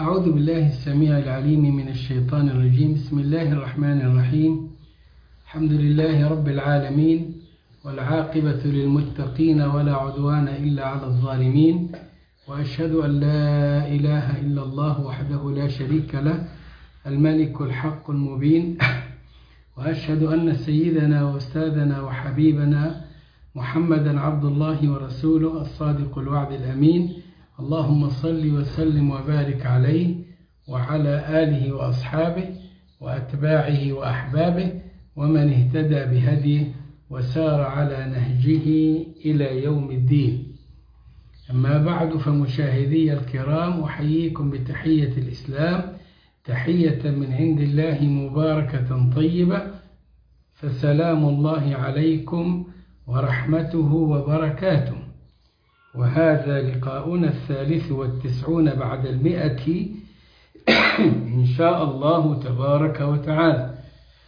أعوذ بالله السميع العليم من الشيطان الرجيم. بسم الله الرحمن الرحيم. الحمد لله رب العالمين، والعاقبة للمتقين ولا عدوان إلا على الظالمين، وأشهد أن لا إله إلا الله وحده لا شريك له الملك الحق المبين، وأشهد أن سيدنا وأستاذنا وحبيبنا محمدا عبد الله ورسوله الصادق الوعد الأمين. اللهم صل وسلم وبارك عليه وعلى آله وأصحابه وأتباعه وأحبابه ومن اهتدى بهديه وسار على نهجه إلى يوم الدين. أما بعد، فمشاهدي الكرام، أحييكم بتحية الإسلام، تحية من عند الله مباركة طيبة، فسلام الله عليكم ورحمته وبركاته. وهذا لقاؤنا 93 بعد 100 إن شاء الله تبارك وتعالى،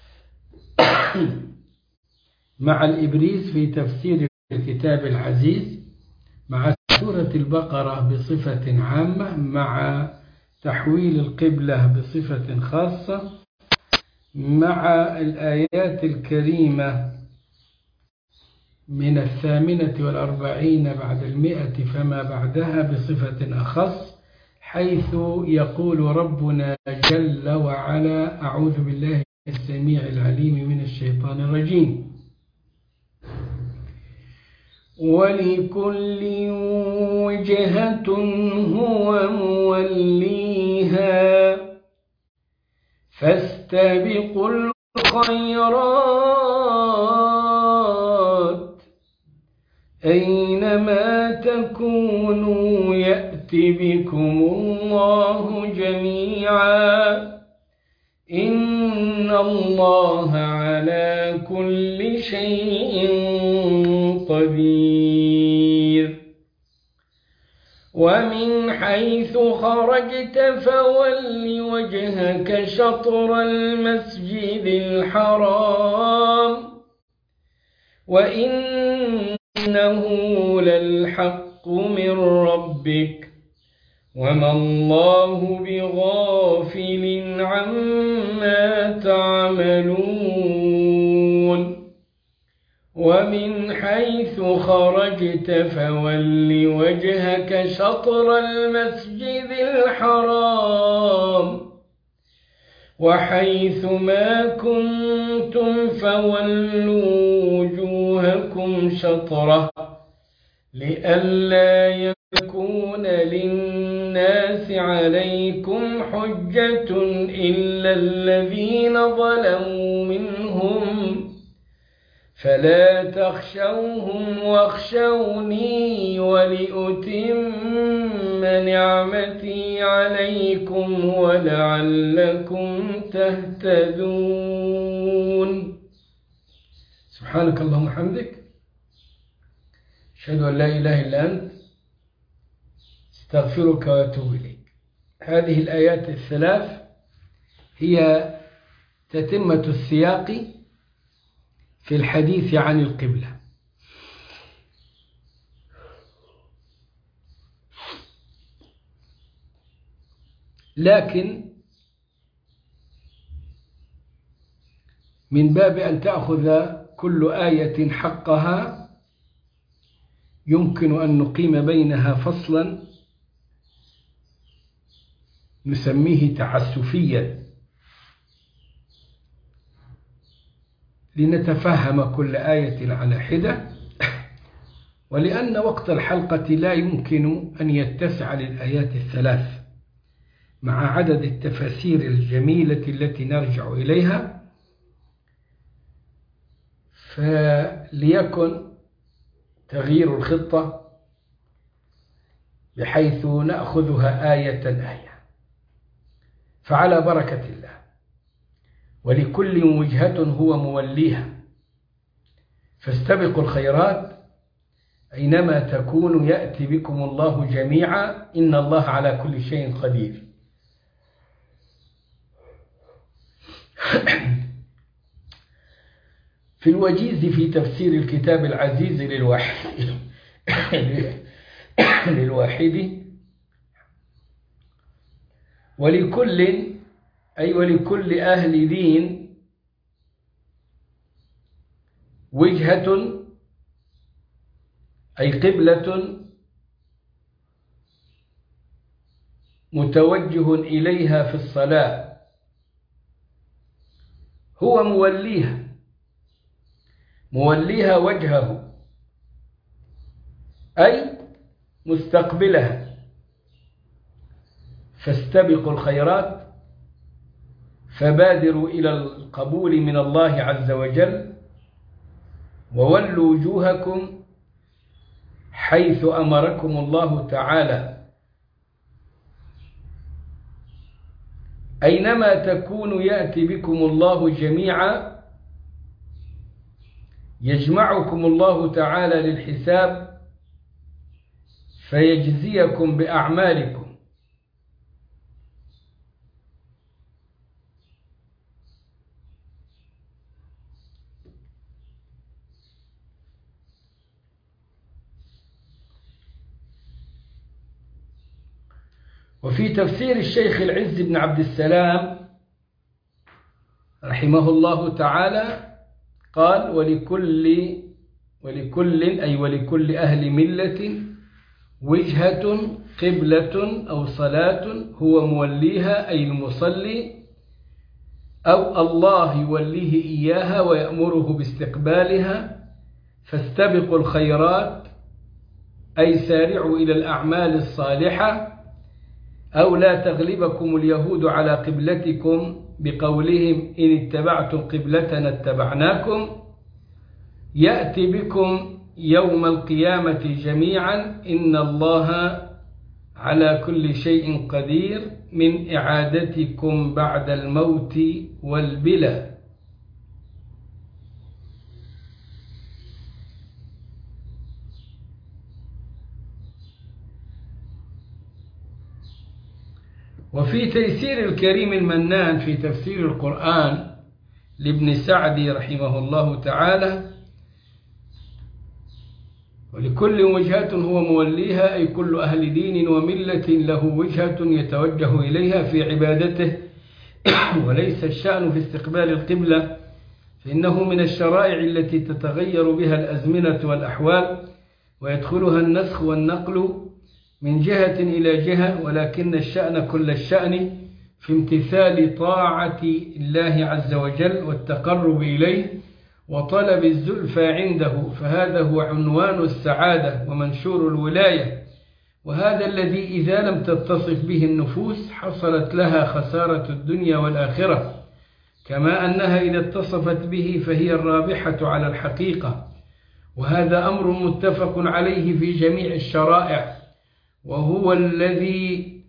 مع الإبريز في تفسير الكتاب العزيز، مع سورة البقرة بصفة عامة، مع تحويل القبلة بصفة خاصة، مع الآيات الكريمة من 48 بعد 100 فما بعدها بصفة أخص، حيث يقول ربنا جل وعلا: أعوذ بالله السميع العليم من الشيطان الرجيم. ولكل وجهة هو موليها فاستبقوا الخيرات أينما تكونوا يأت بكم الله جميعا إن الله على كل شيء قدير. ومن حيث خرجت فول وجهك شطر المسجد الحرام وإنه للحق من ربك وما الله بغافل عما تعملون. ومن حيث خرجت فول وجهك شطر المسجد الحرام وحيث ما كنتم فولوا وجوهكم شطره لئلا يكون للناس عليكم حجة إلا الذين ظلموا منهم فلا تخشوهم واخشوني ولأتم نعمتي عليكم ولعلكم تهتدون. سبحانك اللهم وبحمدك، أشهد أن لا إله إلا أنت، استغفرك وأتوب إليك. هذه الآيات الثلاث هي تتمة السياق في الحديث عن القبلة. لكن من باب أن تأخذ كل آية حقها، يمكن أن نقيم بينها فصلا نسميه تعسفيا، لنتفهم كل آية على حدة، ولأن وقت الحلقة لا يمكن أن يتسع للآيات الثلاث مع عدد التفاسير الجميلة التي نرجع إليها، فليكن تغيير الخطة بحيث نأخذها آية آية. فعلى بركة الله. ولكل وجهة هو موليها فاستبقوا الخيرات أينما تكونوا يأتي بكم الله جميعا إن الله على كل شيء قدير. في الوجيز في تفسير الكتاب العزيز للواحد ولكل أهل دين وجهة أي قبلة متوجه إليها في الصلاة هو موليها وجهه أي مستقبلها، فاستبقوا الخيرات، فبادروا إلى القبول من الله عز وجل، وولوا وجوهكم حيث أمركم الله تعالى. أينما تكونوا يأتي بكم الله جميعا، يجمعكم الله تعالى للحساب فيجزيكم بأعمالكم. وفي تفسير الشيخ العز بن عبد السلام رحمه الله تعالى قال: ولكل أهل ملة وجهة قبلة أو صلاة هو موليها أي المصلي، أو الله يوليه إياها ويأمره باستقبالها، فاستبقوا الخيرات أي سارعوا إلى الأعمال الصالحة، أو لا تغلبكم اليهود على قبلتكم بقولهم إن اتبعتم قبلتنا اتبعناكم، يأتي بكم يوم القيامة جميعا إن الله على كل شيء قدير من إعادتكم بعد الموت والبلى. وفي تيسير الكريم المنان في تفسير القرآن لابن سعدي رحمه الله تعالى: ولكل وجهة هو موليها أي كل أهل دين وملة له وجهة يتوجه إليها في عبادته، وليس الشأن في استقبال القبلة، فإنه من الشرائع التي تتغير بها الأزمنة والأحوال ويدخلها النسخ والنقل من جهة إلى جهة، ولكن الشأن كل الشأن في امتثال طاعة الله عز وجل والتقرب إليه وطلب الزلفى عنده، فهذا هو عنوان السعادة ومنشور الولاية، وهذا الذي إذا لم تتصف به النفوس حصلت لها خسارة الدنيا والآخرة، كما أنها إذا اتصفت به فهي الرابحة على الحقيقة. وهذا أمر متفق عليه في جميع الشرائع، وهو الذي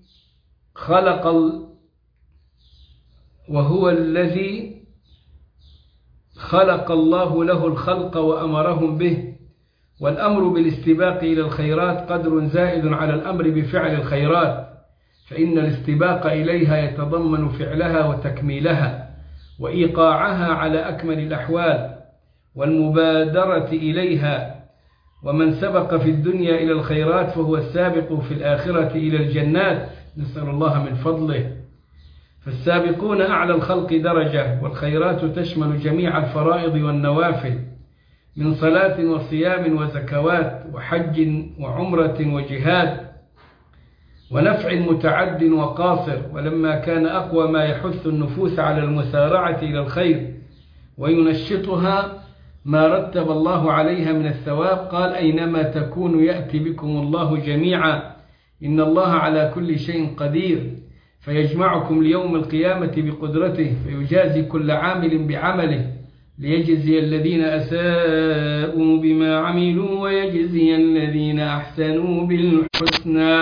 خلق الله له الخلق وأمرهم به، والأمر بالاستباق إلى الخيرات قدر زائد على الأمر بفعل الخيرات، فإن الاستباق إليها يتضمن فعلها وتكميلها وإيقاعها على أكمل الأحوال والمبادرة إليها. ومن سبق في الدنيا إلى الخيرات فهو السابق في الآخرة إلى الجنات، نسأل الله من فضله. فالسابقون أعلى الخلق درجة، والخيرات تشمل جميع الفرائض والنوافل من صلاة وصيام وزكوات وحج وعمرة وجهاد ونفع متعد وقاصر. ولما كان أقوى ما يحث النفوس على المسارعة إلى الخير وينشطها ما رتب الله عليها من الثواب، قال: أينما تكونوا يأتي بكم الله جميعا إن الله على كل شيء قدير، فيجمعكم ليوم القيامة بقدرته فيجازي كل عامل بعمله ليجزي الذين أساءوا بما عملوا ويجزي الذين أحسنوا بالحسنى.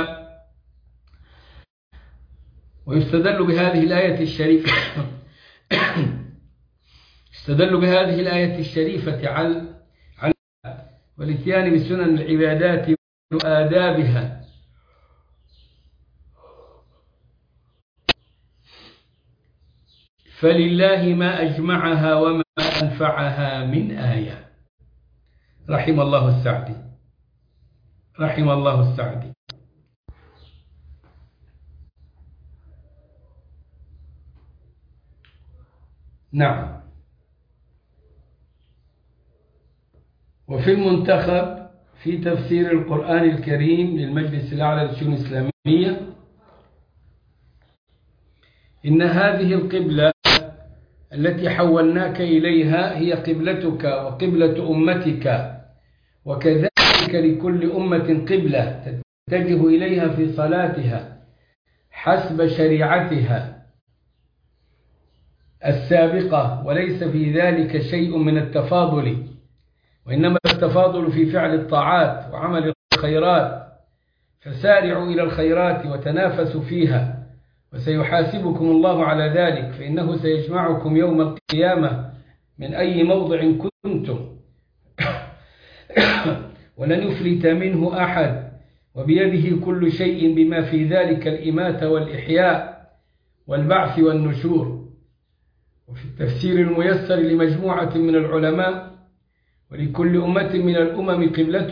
ويستدل بهذه الآية الشريفة على والاتيان بسنن العبادات وآدابها، فلله ما أجمعها وما أنفعها من آية. رحم الله السعدي. نعم. وفي المنتخب في تفسير القرآن الكريم للمجلس الأعلى للشؤون الإسلامية: إن هذه القبلة التي حولناك إليها هي قبلتك وقبلة أمتك، وكذلك لكل أمة قبلة تتجه إليها في صلاتها حسب شريعتها السابقة، وليس في ذلك شيء من التفاضل، وإنما التفاضل في فعل الطاعات وعمل الخيرات، فسارعوا إلى الخيرات وتنافسوا فيها، وسيحاسبكم الله على ذلك، فإنه سيجمعكم يوم القيامة من أي موضع كنتم ولن يفلت منه أحد، وبيده كل شيء بما في ذلك الإماتة والإحياء والبعث والنشور. وفي التفسير الميسر لمجموعة من العلماء: ولكل أمة من الأمم قبلة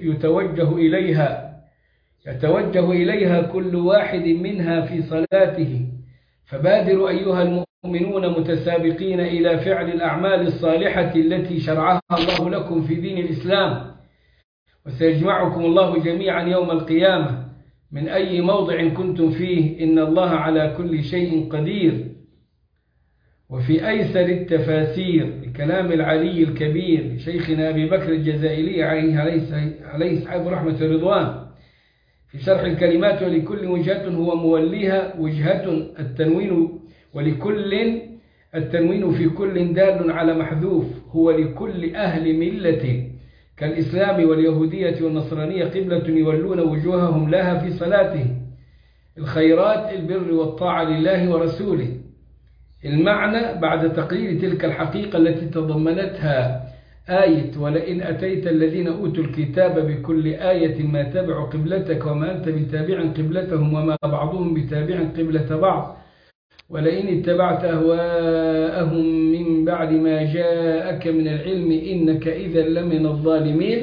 يتوجه إليها كل واحد منها في صلاته، فبادروا أيها المؤمنون متسابقين إلى فعل الأعمال الصالحة التي شرعها الله لكم في دين الإسلام، وسيجمعكم الله جميعا يوم القيامة من أي موضع كنتم فيه، إن الله على كل شيء قدير. وفي أيسر التفاسير لكلام العلي الكبير شيخنا أبي بكر الجزائري عليه صحاب رحمة الرضوان في شرح الكلمات: ولكل وجهة هو موليها وجهة التنوين، ولكل التنوين في كل دال على محذوف، هو لكل أهل ملة كالإسلام واليهودية والنصرانية قبلة يولون وجوههم لها في صلاتهم، الخيرات البر والطاعة لله ورسوله. المعنى: بعد تقرير تلك الحقيقة التي تضمنتها آية ولئن أتيت الذين أوتوا الكتاب بكل آية ما تبع قبلتك وما أنت بتابع قبلتهم وما بعضهم بتابع قبلة بعض ولئن اتبعت أهواءهم من بعد ما جاءك من العلم إنك إذا لمن الظالمين.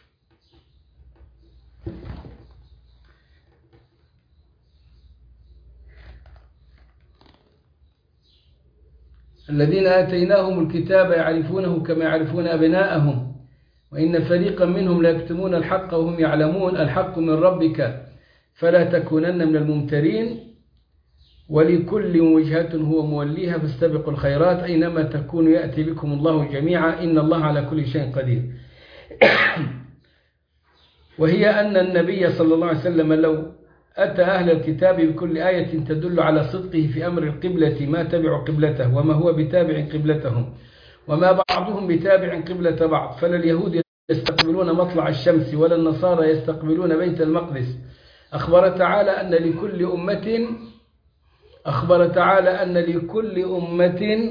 الذين آتيناهم الكتاب يعرفونه كما يعرفون أبناءهم وإن فريقا منهم لا يكتمون الحق وهم يعلمون الحق من ربك فلا تكونن من الممترين. ولكل وجهة هو موليها فاستبقوا الخيرات أينما تكونوا يأتي بكم الله جميعا إن الله على كل شيء قدير. وهي أن النبي صلى الله عليه وسلم لو أتى أهل الكتاب بكل آية تدل على صدقه في أمر القبلة ما تبع قبلته وما هو بتابع قبلتهم وما بعضهم بتابع قبلة بعض، فلا اليهود يستقبلون مطلع الشمس ولا النصارى يستقبلون بيت المقدس. أخبر تعالى أن لكل أمة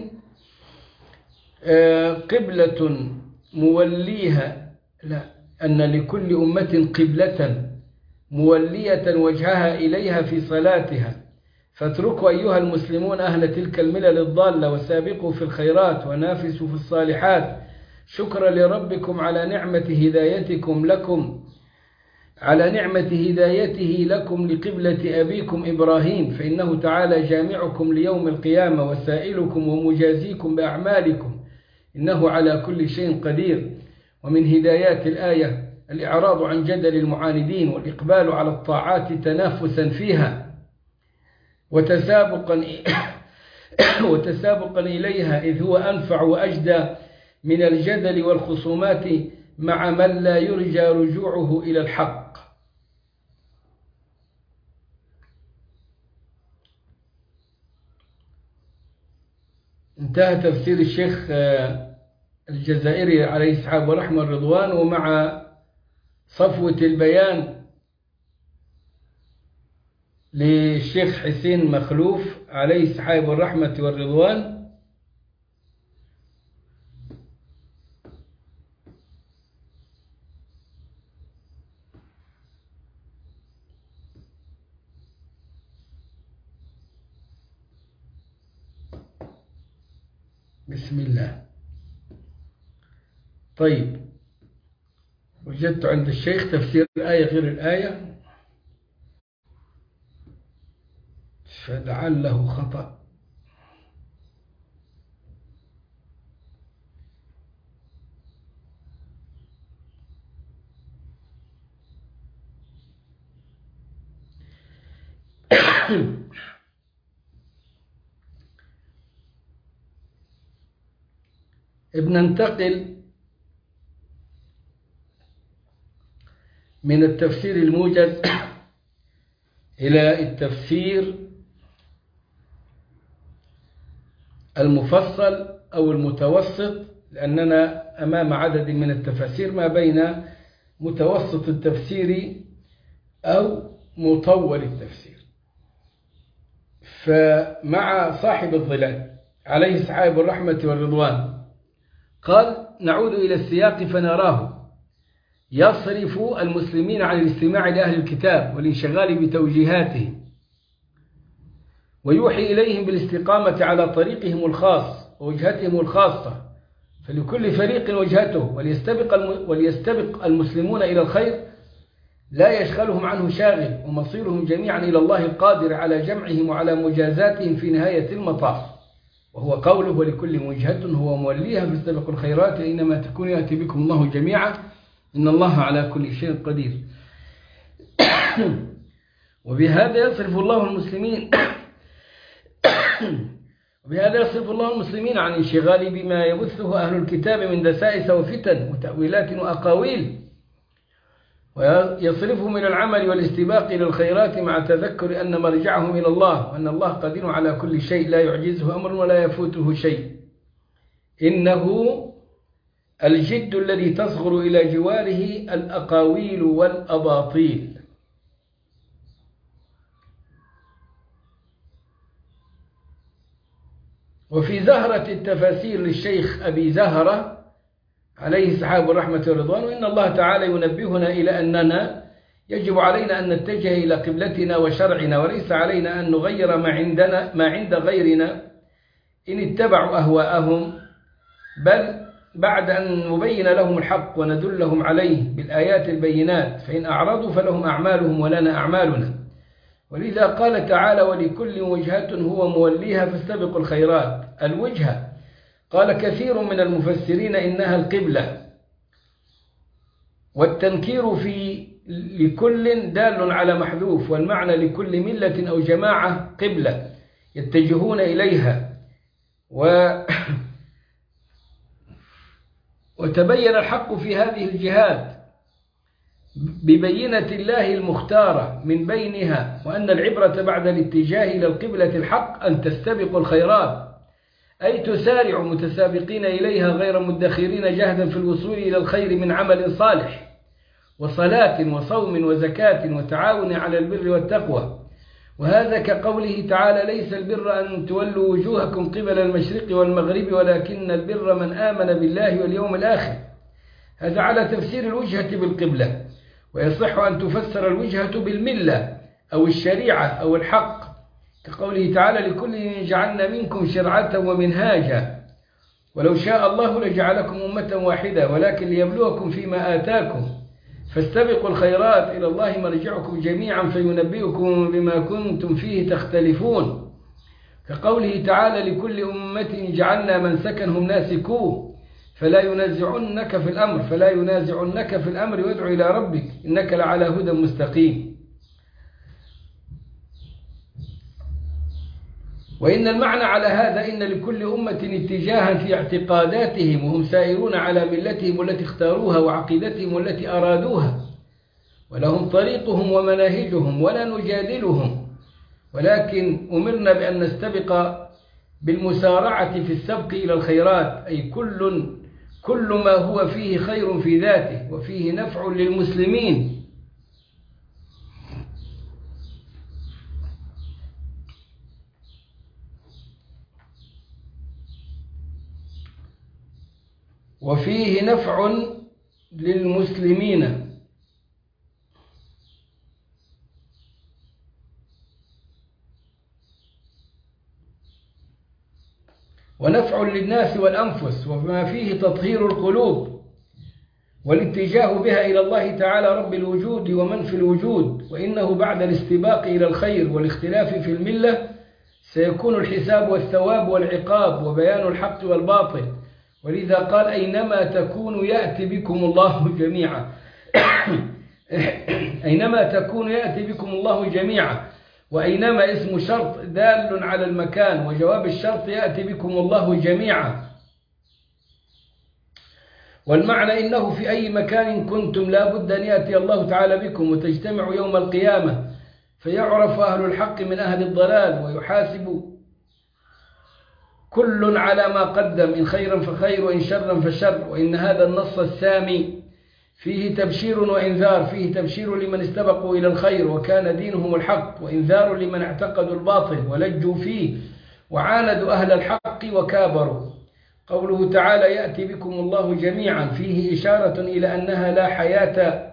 قبلة موليها، أن لكل أمة قبلة مولية وجهها إليها في صلاتها، فاتركوا أيها المسلمون أهل تلك الملل الضالة وسابقوا في الخيرات ونافسوا في الصالحات شكرا لربكم على نعمة هدايته لكم لقبلة أبيكم إبراهيم، فإنه تعالى جامعكم ليوم القيامة وسائلكم ومجازيكم بأعمالكم إنه على كل شيء قدير. ومن هدايات الآية الإعراض عن جدل المعاندين والإقبال على الطاعات تنافسا فيها وتسابقا إليها، إذ هو أنفع وأجدى من الجدل والخصومات مع من لا يرجى رجوعه إلى الحق. انتهى تفسير الشيخ الجزائري عليه الصحاب ورحمة الرضوان، ومع صفوة البيان للشيخ حسين مخلوف عليه الصحاب والرحمة والرضوان. بسم الله. طيب، وجدت عند الشيخ تفسير الآية غير الآية فلعله خطأ. بننتقل من التفسير الموجز إلى التفسير المفصل أو المتوسط، لأننا أمام عدد من التفاسير ما بين متوسط التفسير أو مطول التفسير. فمع صاحب الظلال عليه سحاب الرحمة والرضوان قال: نعود إلى السياق فنراه يصرف المسلمين عن الاستماع لأهل الكتاب والانشغال بتوجيهاتهم، ويوحي إليهم بالاستقامة على طريقهم الخاص ووجهتهم الخاصة، فلكل فريق وجهته، وليستبق المسلمون إلى الخير لا يشغلهم عنه شاغل، ومصيرهم جميعا إلى الله القادر على جمعهم وعلى مجازاتهم في نهاية المطاف، وهو قوله: ولكل وجهة هو موليها فاستبقوا الخيرات إنما تكون يأتي بكم الله جميعا إن الله على كل شيء قدير. وبهذا يصرف الله المسلمين عن انشغال بما يبثه أهل الكتاب من دسائس وفتن وتأويلات وأقاويل، ويصرفهم إلى العمل والاستباق إلى الخيرات مع تذكر أن مرجعهم إلى الله، وأن الله قدير على كل شيء لا يعجزه أمر ولا يفوته شيء. إنه الجد الذي تصغر إلى جواره الأقاويل والأباطيل. وفي زهرة التفاسير للشيخ أبي زهرة عليه سحاب الرحمة والرضوان: وإن الله تعالى ينبهنا إلى أننا يجب علينا أن نتجه إلى قبلتنا وشرعنا، وليس علينا أن نغير ما عند غيرنا إن اتبعوا أهواءهم، بل بعد أن نبين لهم الحق وندلهم عليه بالآيات البينات، فإن أعرضوا فلهم أعمالهم ولنا أعمالنا. ولذا قال تعالى: ولكل وجهة هو موليها فاستبقوا الخيرات. الوجهة قال كثير من المفسرين إنها القبلة، والتنكير في لكل دال على محذوف، والمعنى لكل ملة أو جماعة قبلة يتجهون إليها. وتبين الحق في هذه الجهات ببينة الله المختارة من بينها، وأن العبرة بعد الاتجاه إلى القبلة الحق أن تستبقوا الخيرات، أي تسارعوا متسابقين إليها غير مدخرين جهدا في الوصول إلى الخير من عمل صالح وصلاة وصوم وزكاة وتعاون على البر والتقوى. وهذا كقوله تعالى: ليس البر أن تولوا وجوهكم قبل المشرق والمغرب ولكن البر من آمن بالله واليوم الآخر. هذا على تفسير الوجهة بالقبلة. ويصح أن تفسر الوجهة بالملة أو الشريعة أو الحق، كقوله تعالى: لكل جعلنا منكم شرعة ومنهاجا ولو شاء الله لجعلكم أمة واحدة ولكن ليبلوكم فيما آتاكم فاستبقوا الخيرات إلى الله مرجعكم جميعا فينبئكم بما كنتم فيه تختلفون، كقوله تعالى: لكل أمة جعلنا منسكا هم ناسكوه فلا ينازعنك في الأمر وادع إلى ربك إنك لعلى هدى مستقيم. وإن المعنى على هذا إن لكل أمة اتجاها في اعتقاداتهم، وهم سائرون على ملتهم التي اختاروها وعقيدتهم التي أرادوها، ولهم طريقهم ومناهجهم ولا نجادلهم، ولكن أمرنا بأن نستبق بالمسارعة في السبق إلى الخيرات، أي كل ما هو فيه خير في ذاته وفيه نفع للمسلمين. ونفع للناس والأنفس، وما فيه تطهير القلوب والاتجاه بها إلى الله تعالى رب الوجود ومن في الوجود. وإنه بعد الاستباق إلى الخير والاختلاف في الملة سيكون الحساب والثواب والعقاب وبيان الحق والباطل. ولذا قال: أينما تكونوا يأتي بكم الله جميعا. أينما تكونوا يأتي بكم الله جميعا. وأينما اسم شرط دال على المكان، وجواب الشرط يأتي بكم الله جميعا. والمعنى إنه في أي مكان كنتم لا بد أن يأتي الله تعالى بكم وتجتمعوا يوم القيامة، فيعرف أهل الحق من أهل الضلال، ويحاسب كل على ما قدم، إن خيرا فخير وإن شرا فشر. وإن هذا النص السامي فيه تبشير وإنذار، فيه تبشير لمن استبقوا إلى الخير وكان دينهم الحق، وإنذار لمن اعتقدوا الباطل ولجوا فيه وعاندوا أهل الحق وكابروا. قوله تعالى يأتي بكم الله جميعا فيه إشارة إلى أنها لا حياة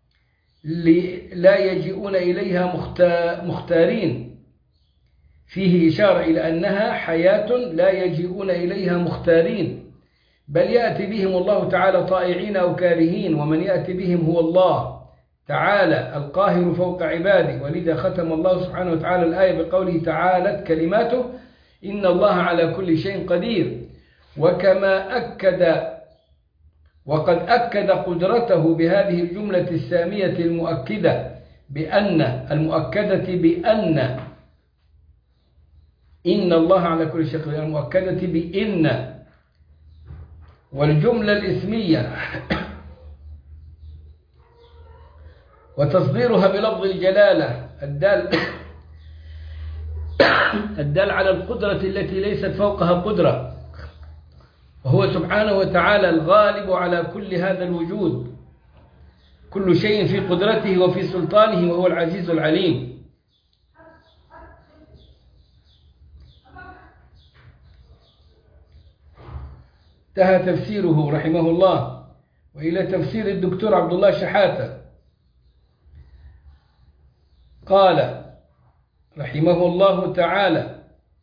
لا يجيئون إليها مختارين، فيه إشارة إلى أنها حياة لا يجيئون إليها مختارين، بل يأتي بهم الله تعالى طائعين أو كارهين، ومن يأتي بهم هو الله تعالى القاهر فوق عباده. ولذا ختم الله سبحانه وتعالى الآية بقوله تعالت كلماته إن الله على كل شيء قدير. وقد أكد قدرته بهذه الجملة السامية المؤكدة بأن إن الله على كل شيء قدير، المؤكدة بإن، والجملة الإسمية وتصديرها بلفظ الجلالة الدال على القدرة التي ليست فوقها قدرة، وهو سبحانه وتعالى الغالب على كل هذا الوجود، كل شيء في قدرته وفي سلطانه، وهو العزيز العليم. انتهى تفسيره رحمه الله. وإلى تفسير الدكتور عبد الله شحاتة قال رحمه الله تعالى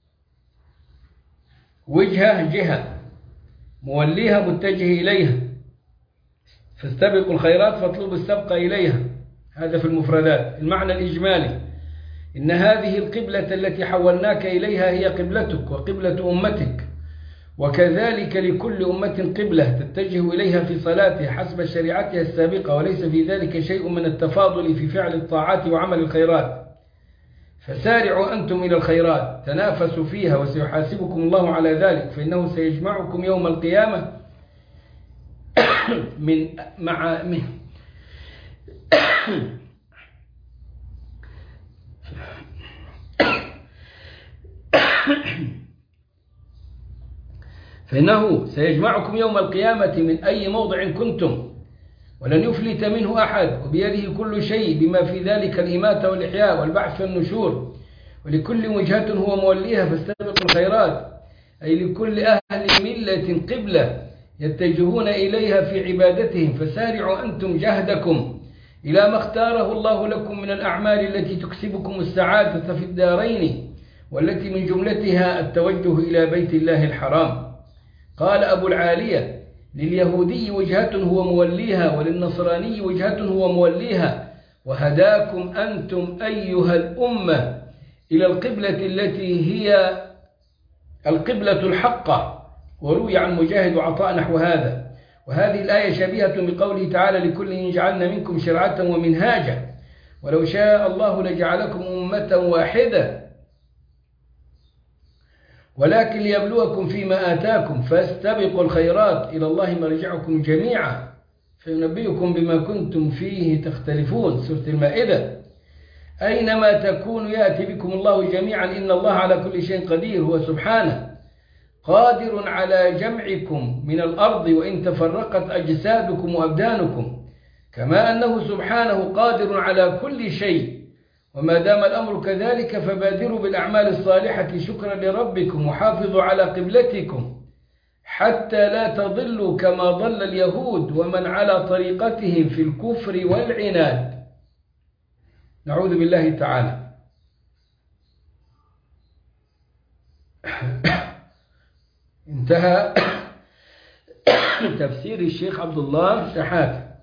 وجهة جهة موليها متجه إليها، فاستبقوا الخيرات فاطلبوا السبق إليها. هذا في المفردات. المعنى الإجمالي إن هذه القبلة التي حولناك إليها هي قبلتك وقبلة أمتك، وكذلك لكل أمة قبلة تتجه إليها في صلاتها حسب شريعتها السابقة، وليس في ذلك شيء من التفاضل في فعل الطاعات وعمل الخيرات. فسارعوا أنتم إلى الخيرات، تنافسوا فيها، وسيحاسبكم الله على ذلك، فإنه سيجمعكم يوم القيامة فإنه سيجمعكم يوم القيامة من أي موضع كنتم، ولن يفلت منه أحد، وبيده كل شيء بما في ذلك الإماتة والإحياء والبعث والنشور، ولكل وجهة هو موليها فاستبقوا الخيرات، أي لكل أهل ملة قبلة يتجهون إليها في عبادتهم، فسارعوا أنتم جهدكم إلى ما اختاره الله لكم من الأعمال التي تكسبكم السعادة في الدارين، والتي من جملتها التوجه إلى بيت الله الحرام. قال أبو العالية لليهودي وجهة هو موليها، وللنصراني وجهة هو موليها، وهداكم أنتم أيها الأمة إلى القبلة التي هي القبلة الحقة. وروي عن مجاهد وعطاء نحو هذا. وهذه الآية شبيهة بقوله تعالى لكل جعلنا منكم شرعة ومنهاجا، ولو شاء الله لجعلكم أمة واحدة ولكن ليبلوكم فيما آتاكم، فاستبقوا الخيرات إلى الله مرجعكم جميعا فينبئكم بما كنتم فيه تختلفون. سورة المائدة. أينما تكونوا يأتي بكم الله جميعا إن الله على كل شيء قدير. هو سبحانه قادر على جمعكم من الأرض وإن تفرقت أجسادكم وأبدانكم، كما أنه سبحانه قادر على كل شيء. وما دام الأمر كذلك فبادروا بالأعمال الصالحة شكرا لربكم، وحافظوا على قبلتكم حتى لا تضلوا كما ضل اليهود ومن على طريقتهم في الكفر والعناد. نعوذ بالله تعالى. انتهى تفسير الشيخ عبد الله شحاتة.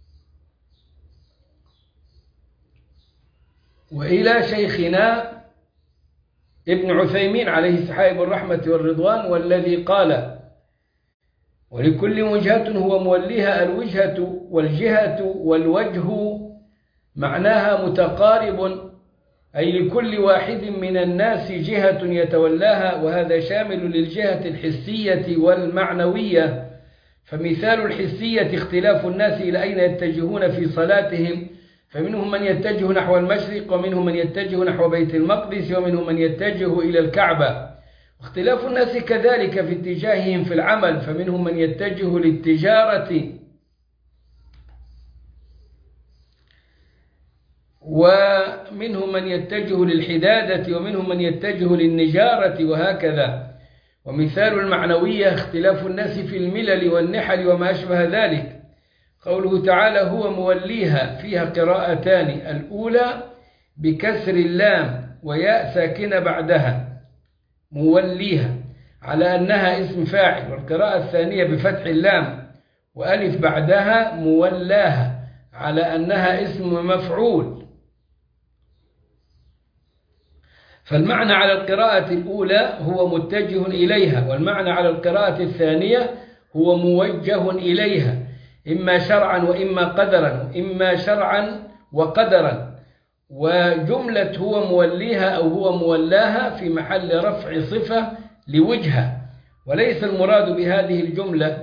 وإلى شيخنا ابن عثيمين عليه سحائب الرحمة والرضوان، والذي قال ولكل وجهة هو موليها. الوجهة والجهة والوجه معناها متقارب أي لكل واحد من الناس جهة يتولاها، وهذا شامل للجهة الحسية والمعنوية. فمثال الحسية اختلاف الناس إلى أين يتجهون في صلاتهم، فمنهم من يتجه نحو المشرق، ومنهم من يتجه نحو بيت المقدس، ومنهم من يتجه إلى الكعبة. واختلاف الناس كذلك في اتجاههم في العمل، فمنهم من يتجه للتجارة، ومنهم من يتجه للحدادة، ومنهم من يتجه للنجارة، وهكذا. ومثال المعنوية اختلاف الناس في الملل والنحل وما أشبه ذلك. قوله تعالى هو موليها، فيها قراءتان، الأولى بكسر اللام وياء ساكنة بعدها موليها على أنها اسم فاعل، والقراءة الثانية بفتح اللام وألف بعدها مولاها على أنها اسم مفعول. فالمعنى على القراءة الأولى هو متجه إليها، والمعنى على القراءة الثانية هو موجه إليها، إما شرعا وإما قدرا، إما شرعا وقدرا. وجملة هو موليها أو هو مولاها في محل رفع صفة لوجهة، وليس المراد بهذه الجملة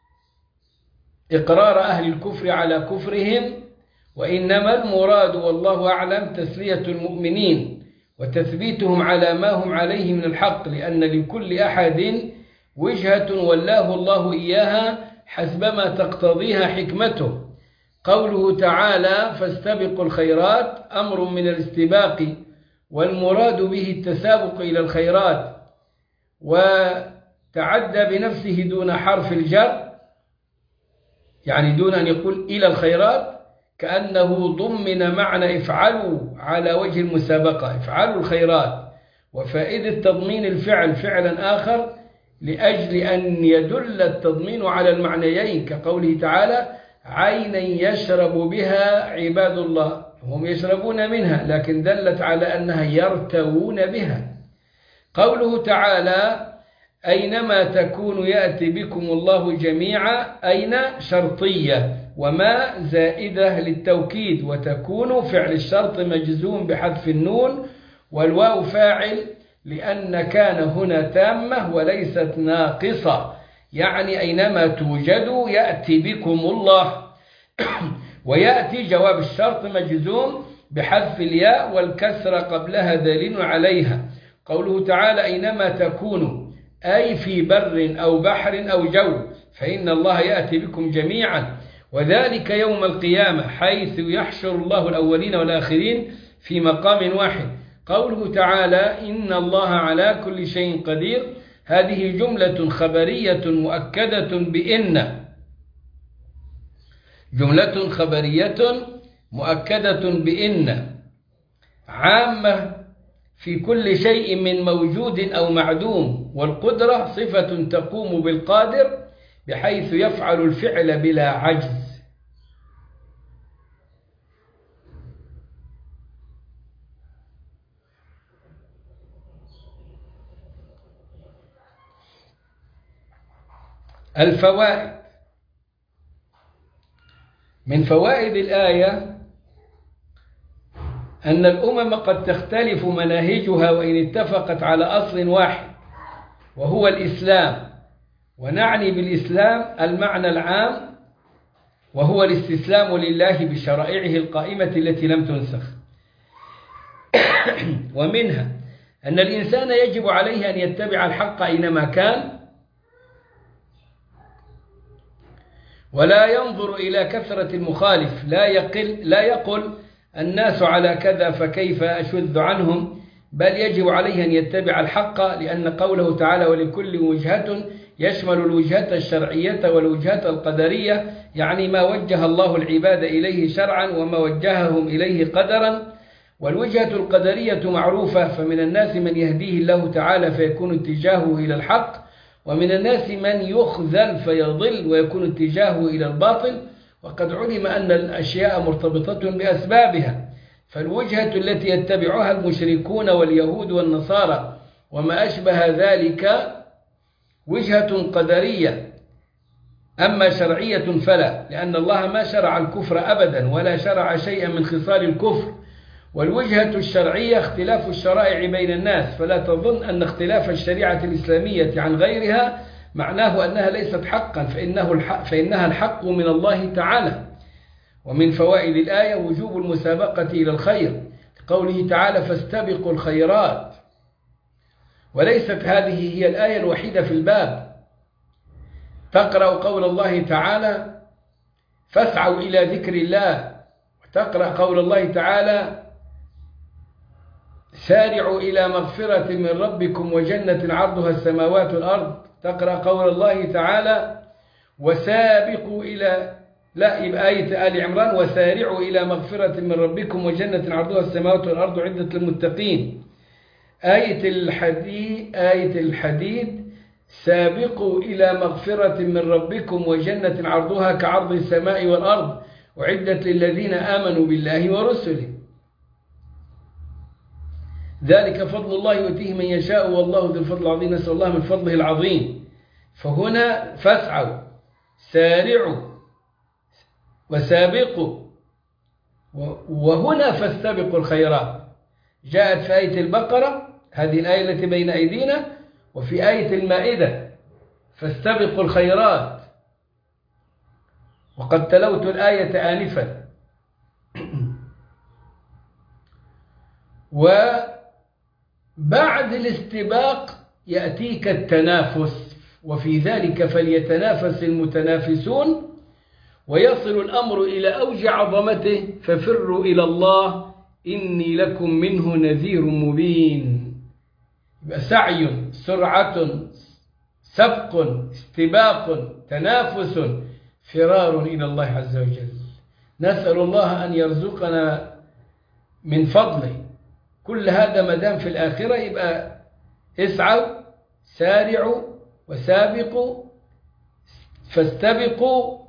إقرار أهل الكفر على كفرهم، وإنما المراد والله أعلم تسلية المؤمنين وتثبيتهم على ما هم عليه من الحق، لأن لكل أحد وجهة ولاه الله إياها حسبما تقتضيها حكمته. قوله تعالى فاستبقوا الخيرات أمر من الاستباق، والمراد به التسابق إلى الخيرات، وتعدى بنفسه دون حرف الجر، يعني دون أن يقول إلى الخيرات، كأنه ضمن معنى افعلوا على وجه المسابقة، افعلوا الخيرات. وفائدة تضمين الفعل فعلا آخر لأجل أن يدل التضمين على المعنيين، كقوله تعالى عينا يشرب بها عباد الله، هم يشربون منها لكن دلت على أنها يرتوون بها. قوله تعالى أينما تكونوا يأتي بكم الله جميعا، أين شرطية، وما زائدة للتوكيد، وتكون فعل الشرط مجزوم بحذف النون، والواو فاعل لأن كان هنا تامة وليست ناقصة، يعني أينما توجدوا يأتي بكم الله. ويأتي جواب الشرط مجزوم بحذف الياء والكسر قبلها دليل عليها. قوله تعالى أينما تكونوا أي في بر أو بحر أو جو، فإن الله يأتي بكم جميعا، وذلك يوم القيامة حيث يحشر الله الأولين والآخرين في مقام واحد. قوله تعالى إن الله على كل شيء قدير، هذه جملة خبرية مؤكدة بإن، جملة خبرية مؤكدة بإن، عامة في كل شيء من موجود أو معدوم، والقدرة صفة تقوم بالقادر بحيث يفعل الفعل بلا عجز. الفوائد: من فوائد الآية أن الأمم قد تختلف مناهجها وإن اتفقت على أصل واحد وهو الإسلام، ونعني بالإسلام المعنى العام وهو الاستسلام لله بشرائعه القائمة التي لم تنسخ. ومنها أن الإنسان يجب عليه أن يتبع الحق أينما كان، ولا ينظر إلى كثرة المخالف، لا يقل الناس على كذا فكيف أشذ عنهم، بل يجب عليه أن يتبع الحق، لأن قوله تعالى ولكل وجهة يشمل الوجهة الشرعية والوجهة القدرية، يعني ما وجه الله العباد إليه شرعا وما وجههم إليه قدرا. والوجهة القدرية معروفة، فمن الناس من يهديه الله تعالى فيكون اتجاهه إلى الحق، ومن الناس من يخذل فيضل ويكون اتجاهه إلى الباطل، وقد علم أن الأشياء مرتبطة بأسبابها. فالوجهة التي يتبعها المشركون واليهود والنصارى وما أشبه ذلك وجهة قدرية، أما شرعية فلا، لأن الله ما شرع الكفر أبدا ولا شرع شيئا من خصال الكفر، والوجهة الشرعية اختلاف الشرائع بين الناس، فلا تظن أن اختلاف الشريعة الإسلامية عن غيرها معناه أنها ليست حقا، فإنها الحق من الله تعالى. ومن فوائد الآية وجوب المسابقة إلى الخير، قوله تعالى فاستبقوا الخيرات. وليست هذه هي الآية الوحيدة في الباب. تقرأ قول الله تعالى فاسعوا إلى ذكر الله، وتقرأ قول الله تعالى سارعوا إلى مغفرة من ربكم وجنة عرضها السماوات والأرض. تقرأ قول الله تعالى وسابقوا إلى يبقى آية آل عمران وسارعوا إلى مغفرة من ربكم وجنة عرضها السماوات والأرض عدة للمتقين. آية الحديد سابقوا إلى مغفرة من ربكم وجنة عرضها كعرض السماء والأرض وعدة للذين آمنوا بالله ورسله، ذلك فضل الله يؤتيه من يشاء والله ذو الفضل العظيم، نسأل الله من فضله العظيم. فهنا فاسعوا سارعوا وسابقوا، وهنا فاستبقوا الخيرات. جاءت في آية البقرة هذه الآية التي بين أيدينا، وفي آية المائدة فاستبقوا الخيرات. وقد تلوت الآية آنفا. وبعد الاستباق يأتيك التنافس، وفي ذلك فليتنافس المتنافسون. ويصل الأمر إلى أوج عظمته ففروا إلى الله إني لكم منه نذير مبين. يبقى سعي، سرعة، سبق، استباق، تنافس، فرار إلى الله عز وجل. نسأل الله أن يرزقنا من فضله كل هذا. مدام في الآخرة يبقى اسعوا سارعوا وسابقوا فاستبقوا،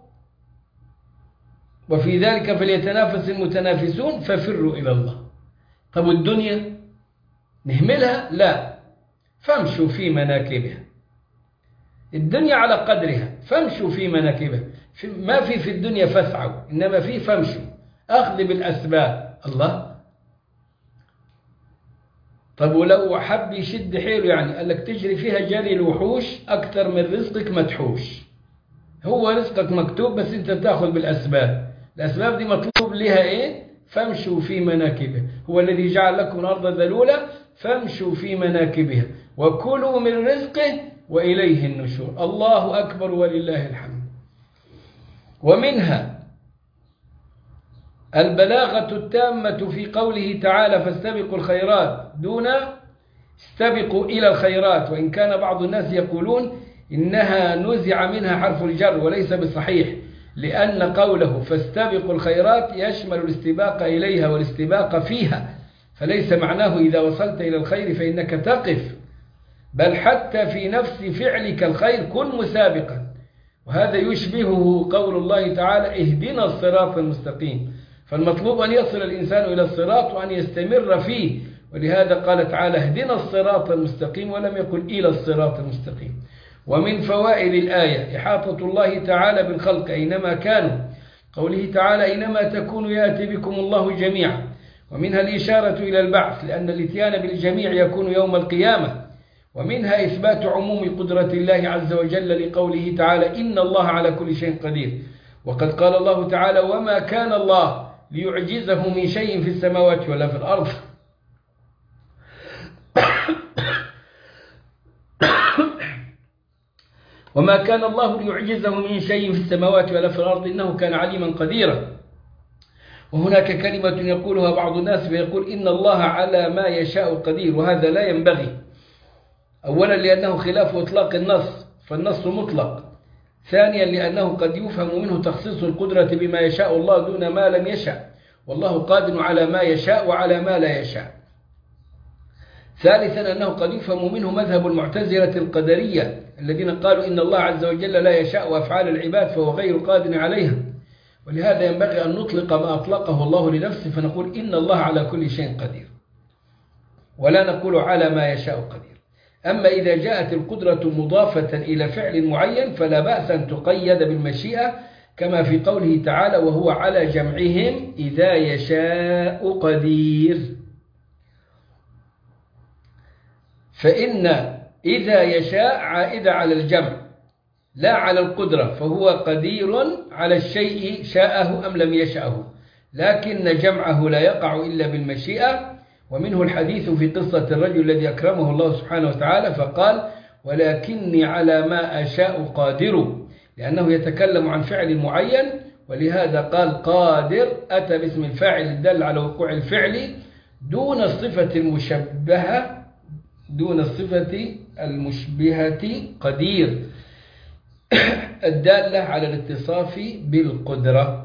وفي ذلك فليتنافس المتنافسون ففروا إلى الله. طب والدنيا نهملها؟ لا، فامشوا في مناكبها. الدنيا على قدرها، فامشوا في مناكبها. ما في الدنيا فاسعوا، إنما في فامشوا، أخذ بالأسباب. الله، طب ولو حب يشد حيله يعني قال لك تجري فيها جري الوحوش أكثر من رزقك مدحوش. هو رزقك مكتوب بس أنت بتاخذ بالأسباب. الأسباب دي مطلوب لها إيه؟ فامشوا في مناكبها. هو الذي جعل لكم الأرض ذلولا فامشوا في مناكبها وكلوا من رزقه وإليه النشور. الله أكبر ولله الحمد. ومنها البلاغة التامة في قوله تعالى فاستبقوا الخيرات دون استبقوا إلى الخيرات، وإن كان بعض الناس يقولون إنها نزع منها حرف الجر، وليس بصحيح، لأن قوله فاستبقوا الخيرات يشمل الاستباق إليها والاستباق فيها، فليس معناه إذا وصلت إلى الخير فإنك تقف، بل حتى في نفس فعلك الخير كن مسابقا. وهذا يشبهه قول الله تعالى اهدنا الصراط المستقيم. فالمطلوب أن يصل الإنسان إلى الصراط وأن يستمر فيه، ولهذا قال تعالى اهدنا الصراط المستقيم ولم يقل إلى الصراط المستقيم. ومن فوائد الآية إحاطة الله تعالى بالخلق أينما كانوا، قوله تعالى أينما تكونوا يأتي بكم الله جميعا. ومنها الإشارة إلى البعث لأن الاتيان بالجميع يكون يوم القيامة. ومنها إثبات عموم قدرة الله عز وجل لقوله تعالى إن الله على كل شيء قدير. وقد قال الله تعالى وما كان الله ليعجزه من شيء في السماوات ولا في الأرض. وما كان الله ليعجزه من شيء في السماوات ولا في الأرض إنه كان عليما قديرا. وهناك كلمة يقولها بعض الناس فيقول إن الله على ما يشاء قدير، وهذا لا ينبغي. أولا لأنه خلاف إطلاق النص، فالنص مطلق. ثانيا لأنه قد يفهم منه تخصيص القدرة بما يشاء الله دون ما لم يشاء، والله قادر على ما يشاء وعلى ما لا يشاء. ثالثا أنه قد يفهم منه مذهب المعتزلة القدرية الذين قالوا إن الله عز وجل لا يشاء أفعال العباد فهو غير قادر عليها. ولهذا ينبغي أن نطلق ما أطلقه الله لنفسه فنقول إن الله على كل شيء قدير، ولا نقول على ما يشاء قدير. أما إذا جاءت القدرة مضافة إلى فعل معين فلا بأس أن تقيد بالمشيئة كما في قوله تعالى وهو على جمعهم إذا يشاء قدير. فإن إذا يشاء عائدة على الجمع لا على القدرة، فهو قدير على الشيء شاءه أم لم يشأه، لكن جمعه لا يقع إلا بالمشيئة. ومنه الحديث في قصة الرجل الذي أكرمه الله سبحانه وتعالى فقال ولكني على ما أشاء قادر، لأنه يتكلم عن فعل معين، ولهذا قال قادر أتى باسم الفاعل الدل على وقوع الفعل دون الصفة المشبهة، دون الصفة المشبهة قدير الدالة على الاتصاف بالقدرة.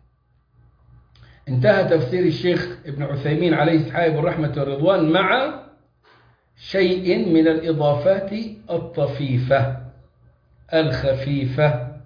انتهى تفسير الشيخ ابن عثيمين عليه السحاب الرحمة والرضوان مع شيء من الإضافات الطفيفة الخفيفة.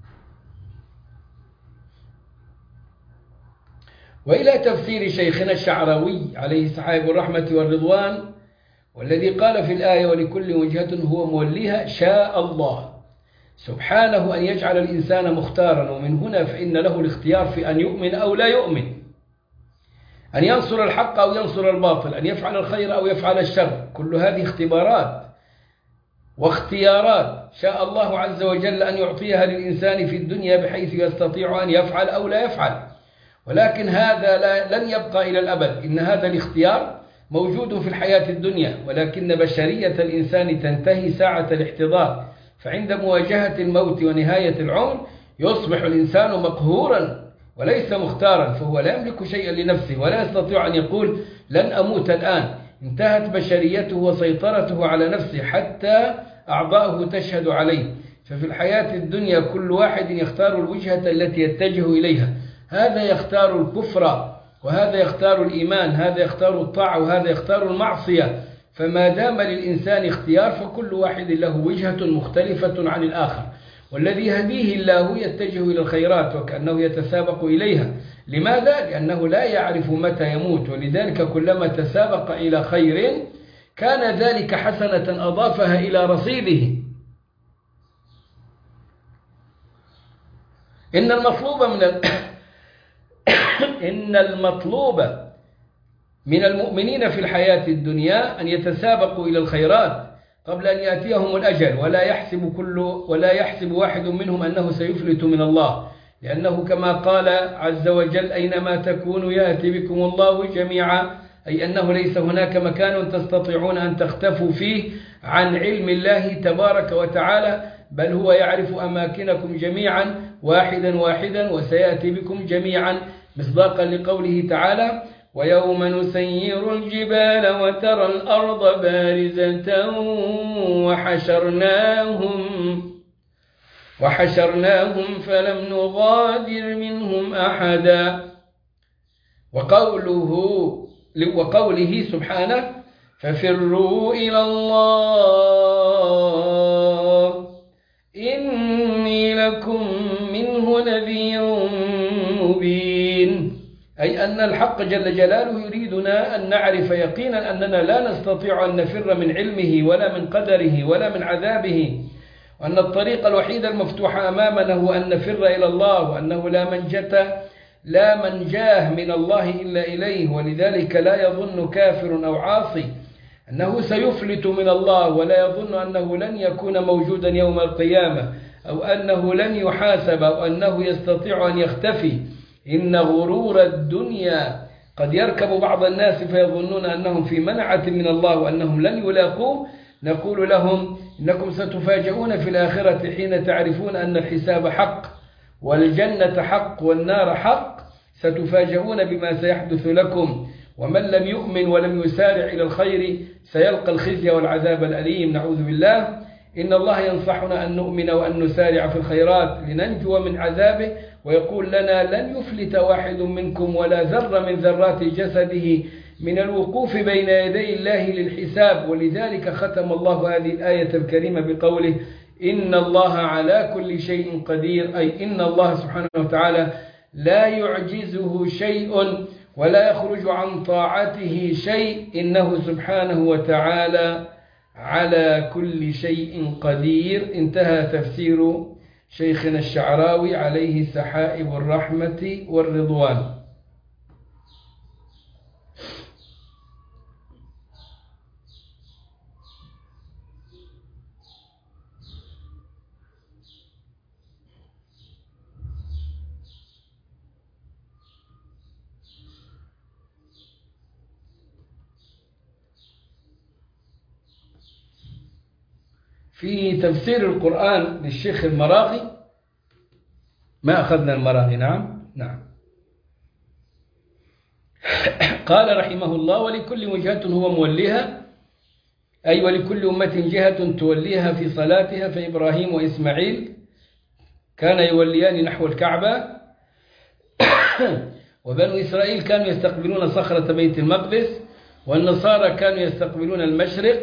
وإلى تفسير شيخنا الشعراوي عليه السحاب الرحمة والرضوان والذي قال في الآية ولكل وجهة هو موليها شاء الله سبحانه أن يجعل الإنسان مختارا، ومن هنا فإن له الاختيار في أن يؤمن أو لا يؤمن، أن ينصر الحق أو ينصر الباطل، أن يفعل الخير أو يفعل الشر، كل هذه اختبارات واختيارات شاء الله عز وجل أن يعطيها للإنسان في الدنيا بحيث يستطيع أن يفعل أو لا يفعل. ولكن هذا لن يبقى إلى الأبد، إن هذا الاختيار موجود في الحياة الدنيا، ولكن بشرية الإنسان تنتهي ساعة الاحتضار، فعند مواجهة الموت ونهاية العمر يصبح الإنسان مقهورا وليس مختارا، فهو لا يملك شيئا لنفسه ولا يستطيع أن يقول لن أموت الآن. انتهت بشريته وسيطرته على نفسه حتى أعضاؤه تشهد عليه. ففي الحياة الدنيا كل واحد يختار الوجهة التي يتجه إليها، هذا يختار الكفر وهذا يختار الإيمان، هذا يختار الطاعة وهذا يختار المعصية. فما دام للإنسان اختيار فكل واحد له وجهة مختلفة عن الآخر، والذي يهديه الله يتجه إلى الخيرات وكأنه يتسابق إليها. لماذا؟ لأنه لا يعرف متى يموت، ولذلك كلما تسابق إلى خير كان ذلك حسنة أضافها إلى رصيده. إن المطلوب من المؤمنين في الحياة الدنيا أن يتسابقوا إلى الخيرات قبل أن يأتيهم الأجل، ولا يحسب واحد منهم أنه سيفلت من الله، لأنه كما قال عز وجل أينما تكونوا يأتي بكم الله جميعا، أي أنه ليس هناك مكان تستطيعون أن تختفوا فيه عن علم الله تبارك وتعالى، بل هو يعرف أماكنكم جميعا واحدا واحدا وسيأتي بكم جميعا، مصداقا لقوله تعالى ويوم نسير الجبال وترى الأرض بارزة وحشرناهم فلم نغادر منهم أحدا. وقوله سبحانه ففروا إلى الله إني لكم منه نذير مبين، أي أن الحق جل جلاله يريدنا أن نعرف يقينا أننا لا نستطيع أن نفر من علمه ولا من قدره ولا من عذابه، وأن الطريق الوحيد المفتوح أمامنا هو أن نفر إلى الله، وأنه لا منجاه من الله إلا إليه. ولذلك لا يظن كافر أو عاصي أنه سيفلت من الله، ولا يظن أنه لن يكون موجودا يوم القيامة، أو أنه لن يحاسب، أو أنه يستطيع أن يختفي. إن غرور الدنيا قد يركب بعض الناس فيظنون أنهم في منعة من الله وأنهم لن يلاقوه. نقول لهم إنكم ستفاجئون في الآخرة حين تعرفون أن الحساب حق والجنة حق والنار حق، ستفاجئون بما سيحدث لكم، ومن لم يؤمن ولم يسارع إلى الخير سيلقى الخزي والعذاب الأليم، نعوذ بالله. إن الله ينصحنا أن نؤمن وأن نسارع في الخيرات لننجو من عذابه، ويقول لنا لن يفلت واحد منكم ولا ذرة من ذرات جسده من الوقوف بين يدي الله للحساب. ولذلك ختم الله هذه الآية الكريمة بقوله إن الله على كل شيء قدير، أي إن الله سبحانه وتعالى لا يعجزه شيء ولا يخرج عن طاعته شيء، إنه سبحانه وتعالى على كل شيء قدير. انتهى تفسير شيخنا الشعراوي عليه سحائب الرحمة والرضوان. في تفسير القرآن للشيخ المراغي، ما أخذنا المراغي، نعم. قال رحمه الله: ولكل وجهة هو موليها، أي ولكل أمة جهة توليها في صلاتها، فإبراهيم وإسماعيل كان يوليان نحو الكعبة، وبنو إسرائيل كانوا يستقبلون صخرة بيت المقدس، والنصارى كانوا يستقبلون المشرق.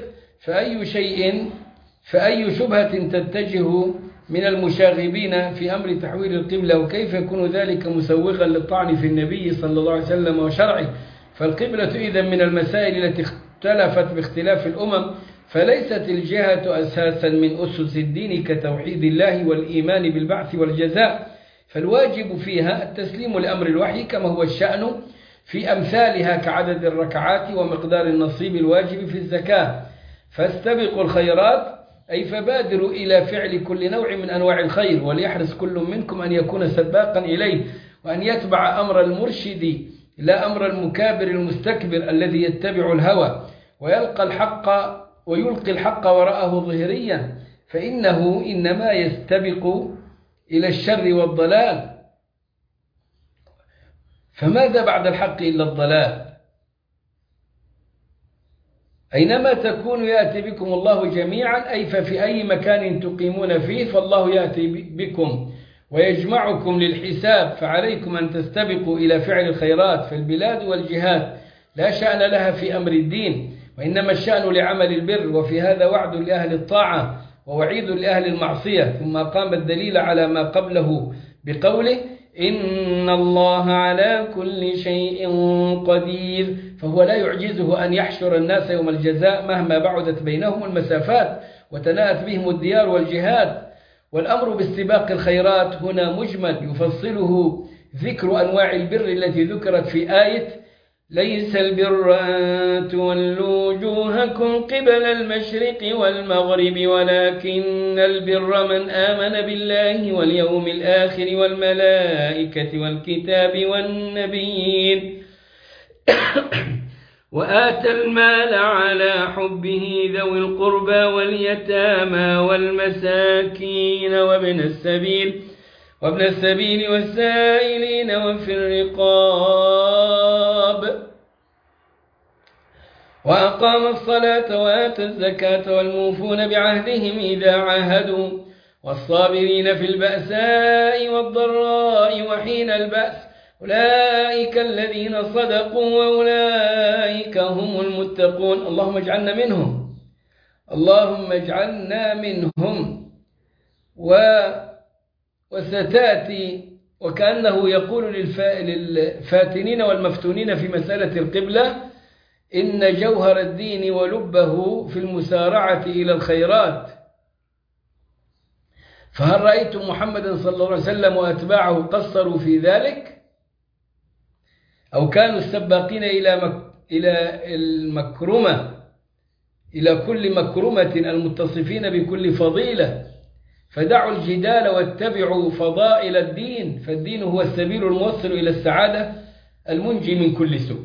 فأي شبهة تتجه من المشاغبين في أمر تحويل القبلة، وكيف يكون ذلك مسوغا للطعن في النبي صلى الله عليه وسلم وشرعه؟ فالقبلة إذن من المسائل التي اختلفت باختلاف الأمم، فليست الجهة أساسا من أسس الدين كتوحيد الله والإيمان بالبعث والجزاء، فالواجب فيها التسليم لأمر الوحي كما هو الشأن في أمثالها كعدد الركعات ومقدار النصيب الواجب في الزكاة. فاستبقوا الخيرات، أي فبادروا إلى فعل كل نوع من أنواع الخير، وليحرص كل منكم أن يكون سباقا إليه، وأن يتبع أمر المرشد لا أمر المكابر المستكبر الذي يتبع الهوى ويلقي الحق وراءه ظهريا، فإنه إنما يستبق إلى الشر والضلال. فماذا بعد الحق إلا الضلال؟ أينما تكونوا يأتي بكم الله جميعا، أي ففي أي مكان تقيمون فيه فالله يأتي بكم ويجمعكم للحساب، فعليكم أن تستبقوا إلى فعل الخيرات. فالبلاد والجهات لا شأن لها في أمر الدين، وإنما الشأن لعمل البر، وفي هذا وعد لأهل الطاعة ووعيد لأهل المعصية. ثم قام الدليل على ما قبله بقوله: إن الله على كل شيء قدير، فهو لا يعجزه أن يحشر الناس يوم الجزاء مهما بعدت بينهم المسافات وتناءت بهم الديار والجهاد. والأمر باستباق الخيرات هنا مجمل يفصله ذكر أنواع البر التي ذكرت في آية: ليس البر أن تولوا وجوهكم قبل المشرق والمغرب ولكن البر من آمن بالله واليوم الآخر والملائكة والكتاب والنبيين وآتى المال على حبه ذوي القربى واليتامى والمساكين وابن السبيل والسائلين وفي الرقاب، وأقام الصلاة وآتى الزكاة والموفون بعهدهم إذا عاهدوا، والصابرين في البأساء والضراء وحين البأس، أولئك الذين صدقوا وأولئك هم المتقون. اللهم اجعلنا منهم، اللهم اجعلنا منهم. وستأتي وكأنه يقول للفاتنين والمفتونين في مسألة القبلة: إن جوهر الدين ولبه في المسارعة إلى الخيرات. فهل رأيتم محمدا صلى الله عليه وسلم وأتباعه قصروا في ذلك؟ أو كانوا السباقين إلى المكرمة، إلى كل مكرمة المتصفين بكل فضيلة؟ فدعوا الجدال واتبعوا فضائل الدين، فالدين هو السبيل الموصل إلى السعادة المنجي من كل سوء.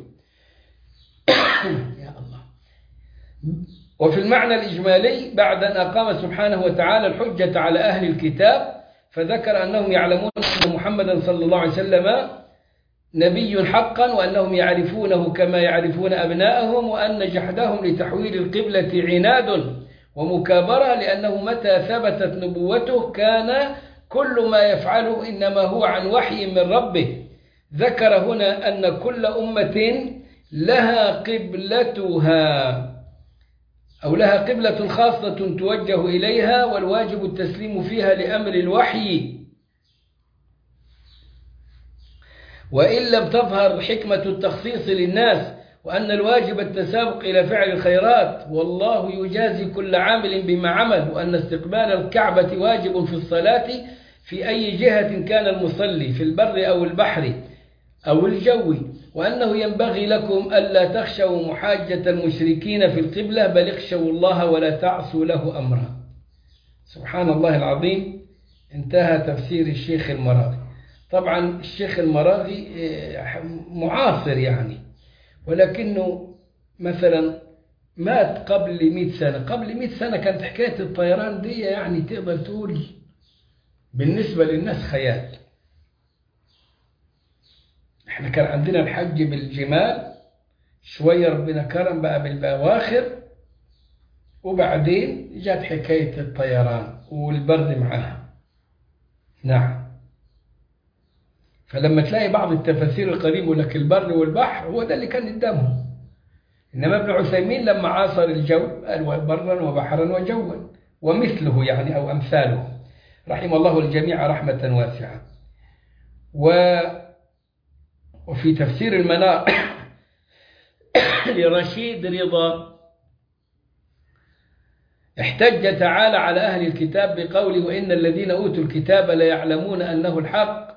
يا الله. وفي المعنى الإجمالي، بعد أن أقام سبحانه وتعالى الحجة على أهل الكتاب، فذكر أنهم يعلمون أن محمدا صلى الله عليه وسلم نبي حقا، وأنهم يعرفونه كما يعرفون أبناءهم، وأن جحدهم لتحويل القبلة عناد ومكابرة، لأنه متى ثبتت نبوته كان كل ما يفعله إنما هو عن وحي من ربه. ذكر هنا أن كل أمة لها قبلتها، أو لها قبلة خاصة توجه إليها، والواجب التسليم فيها لأمر الوحي، وإن لم تظهر حكمة التخصيص للناس، وأن الواجب التسابق إلى فعل الخيرات، والله يجازي كل عامل بما عمل، وأن استقبال الكعبة واجب في الصلاة في أي جهة كان المصلي في البر أو البحر أو الجو، وأنه ينبغي لكم ألا تخشوا محاجة المشركين في القبلة بل اخشوا الله ولا تعصوا له أمرا. سبحان الله العظيم. انتهى تفسير الشيخ المراغي. طبعا الشيخ المراغي معاصر يعني، ولكنه مثلا مات قبل 100 سنة. قبل 100 سنة كانت حكاية الطيران دي يعني تقدر تقول بالنسبة للناس خيال. احنا كان عندنا الحج بالجمال، شوية ربنا كرم بقى بالبواخر، وبعدين جات حكاية الطيران والبر معاها. نعم. فلما تلاقي بعض التفاسير القديمة يقول لك البر والبحر، هو ده اللي كان قدامهم. إنما ابن عثيمين لما عاصر الجو قال برا وبحرا وجوا ومثله يعني أو أمثاله، رحم الله الجميع رحمة واسعة. وفي تفسير المنار لرشيد رضا احتج تعالى على أهل الكتاب بقوله وإن الذين أوتوا الكتاب لا يعلمون أنه الحق،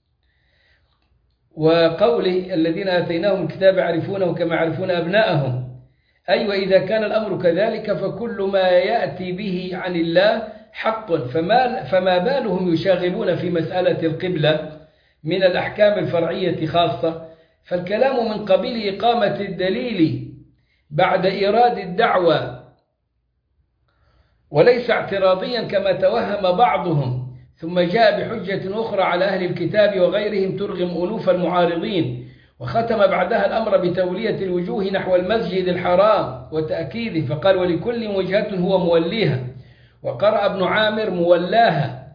وقوله الذين آتيناهم الكتاب يعرفونه كما يعرفون أبناءهم. أي وإذا كان الأمر كذلك فكل ما يأتي به عن الله حق، فما بالهم يشاغبون في مسألة القبلة من الأحكام الفرعية خاصة. فالكلام من قبيل إقامة الدليل بعد إيراد الدعوة، وليس اعتراضيا كما توهم بعضهم ثم جاء بحجة أخرى على أهل الكتاب وغيرهم ترغم ألوف المعارضين، وختم بعدها الأمر بتولية الوجوه نحو المسجد الحرام وتأكيده، فقال ولكل وجهة هو موليها. وقرأ ابن عامر مولاها،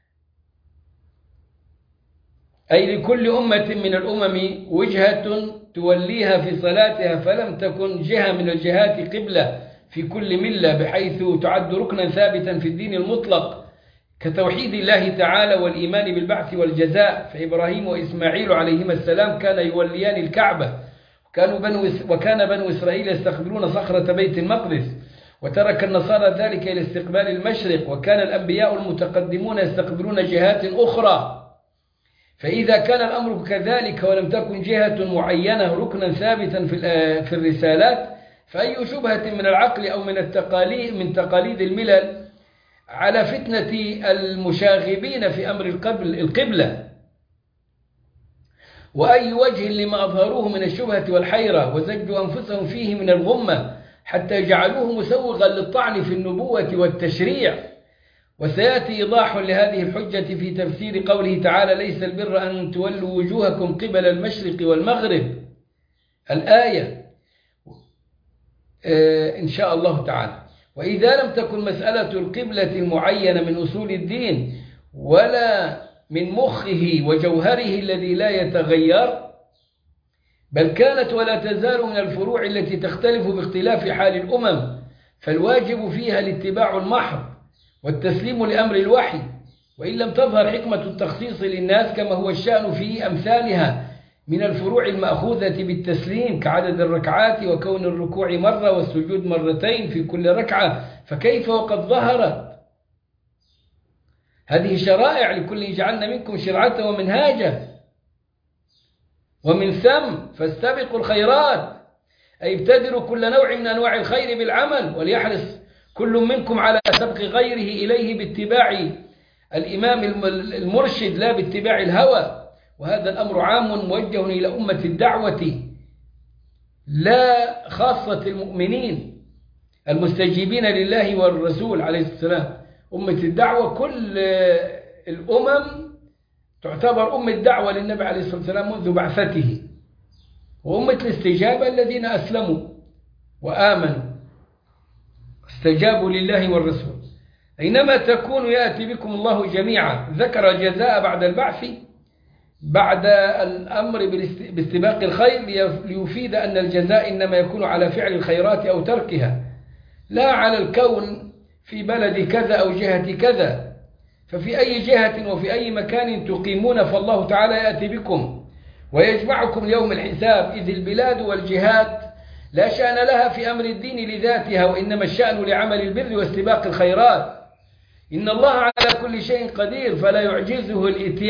أي لكل أمة من الأمم وجهة توليها في صلاتها، فلم تكن جهة من الجهات قبلة في كل ملة، بحيث تعد ركنا ثابتا في الدين المطلق كتوحيد الله تعالى والإيمان بالبعث والجزاء. فإبراهيم وإسماعيل عليهما السلام كان يوليان الكعبة، وكان بنو إسرائيل يستقبلون صخرة بيت المقدس، وترك النصارى ذلك إلى استقبال المشرق، وكان الأنبياء المتقدمون يستقبلون جهات أخرى. فإذا كان الأمر كذلك ولم تكن جهة معينة ركنا ثابتا في الرسالات، فأي شبهة من العقل أو من تقاليد الملل على فتنة المشاغبين في أمر القبلة، وأي وجه لما أظهروه من الشبهة والحيرة وزجوا أنفسهم فيه من الغمة حتى جعلوه مسوغا للطعن في النبوة والتشريع. وسيأتي إيضاح لهذه الحجة في تفسير قوله تعالى ليس البر أن تولوا وجوهكم قبل المشرق والمغرب، الآية إن شاء الله تعالى. وإذا لم تكن مسألة القبلة المعينة من أصول الدين ولا من مخه وجوهره الذي لا يتغير، بل كانت ولا تزال من الفروع التي تختلف باختلاف حال الأمم، فالواجب فيها الاتباع المحض والتسليم لأمر الوحي، وإن لم تظهر حكمة التخصيص للناس كما هو الشأن في أمثالها من الفروع المأخوذة بالتسليم كعدد الركعات وكون الركوع مرة والسجود مرتين في كل ركعة، فكيف وقد ظهرت هذه شرائع لكل جعلنا منكم شرعة ومنهاجا، ومن ثم فاستبقوا الخيرات، أي ابتدروا كل نوع من أنواع الخير بالعمل، وليحرص كل منكم على سبق غيره إليه باتباع الإمام المرشد لا باتباع الهوى. وهذا الأمر عام موجه إلى أمة الدعوة لا خاصة المؤمنين المستجيبين لله والرسول عليه السلام. أمة الدعوة كل الأمم تعتبر أمة دعوة للنبي عليه الصلاة والسلام منذ بعثته، وأمة الاستجابة الذين أسلموا وآمنوا استجابوا لله والرسول. أينما تكونوا يأتي بكم الله جميعا. ذكر الجزاء بعد البعث بعد الأمر باستباق الخير ليفيد أن الجزاء إنما يكون على فعل الخيرات أو تركها، لا على الكون في بلد كذا أو جهة كذا. ففي أي جهة وفي أي مكان تقيمون فالله تعالى يأتي بكم ويجمعكم ليوم الحساب، إذ البلاد والجهات لا شأن لها في أمر الدين لذاتها، وإنما الشأن لعمل البر واستباق الخيرات. إن الله على كل شيء قدير فلا يعجزه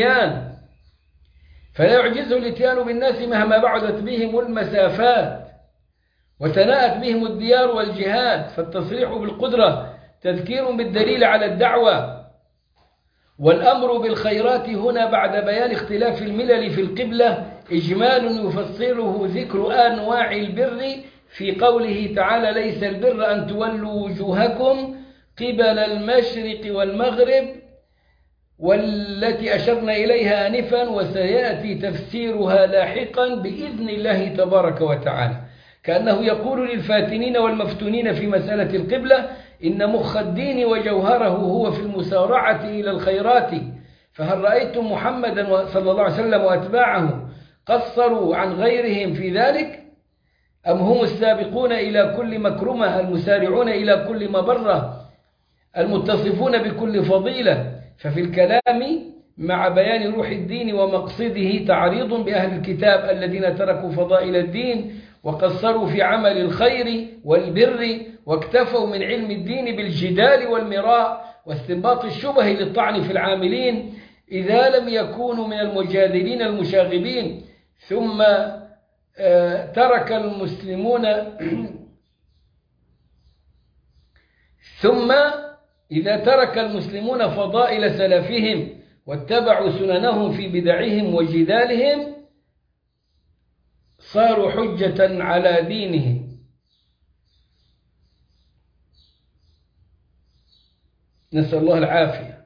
الإتيان بالناس مهما بعدت بهم المسافات وتناءت بهم الديار والجهات. فالتصريح بالقدرة تذكير بالدليل على الدعوة، والأمر بالخيرات هنا بعد بيان اختلاف الملل في القبلة إجمال يفسره ذكر أنواع البر في قوله تعالى: ليس البر أن تولوا وجوهكم قبل المشرق والمغرب، والتي أشرنا إليها آنفا، وسيأتي تفسيرها لاحقا بإذن الله تبارك وتعالى. كأنه يقول للفاتنين والمفتونين في مسألة القبلة: إن مخ الدين وجوهره هو في المسارعة إلى الخيرات، فهل رأيتم محمدا صلى الله عليه وسلم وأتباعه قصروا عن غيرهم في ذلك؟ أم هم السابقون إلى كل مكرمة المسارعون إلى كل مبرة المتصفون بكل فضيلة؟ ففي الكلام مع بيان روح الدين ومقصده تعريض بأهل الكتاب الذين تركوا فضائل الدين وقصروا في عمل الخير والبر، واكتفوا من علم الدين بالجدال والمراء واستنباط الشبه للطعن في العاملين إذا لم يكونوا من المجادلين المشاغبين. ثم ترك المسلمون ثم إذا ترك المسلمون فضائل سلفهم واتبعوا سننهم في بدعهم وجدالهم صاروا حجة على دينهم. نسأل الله العافية.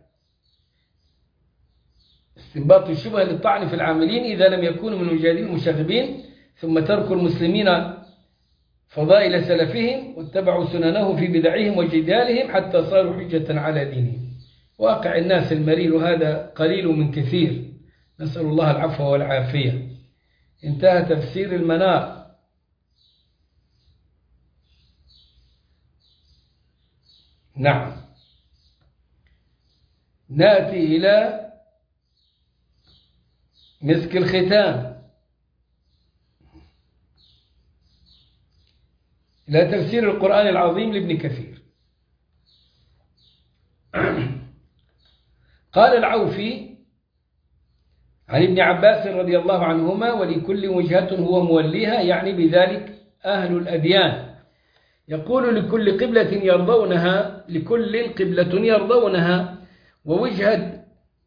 استنباط الشبهة للطعن في العاملين إذا لم يكونوا من المجادلين المشاغبين، ثم ترك المسلمين فضائل سلفهم واتبعوا سننه في بدعهم وجدالهم حتى صاروا حجة على دينهم. واقع الناس المرير هذا قليل من كثير، نسأل الله العفو والعافية. انتهى تفسير المنار. نعم، نأتي إلى مسك الختام، إلى تفسير القرآن العظيم لابن كثير. قال العوفي عن ابن عباس رضي الله عنهما: ولكل وجهة هو موليها، يعني بذلك أهل الأديان. يقول: لكل قبلة يرضونها، لكل قبلة يرضونها، ووجهة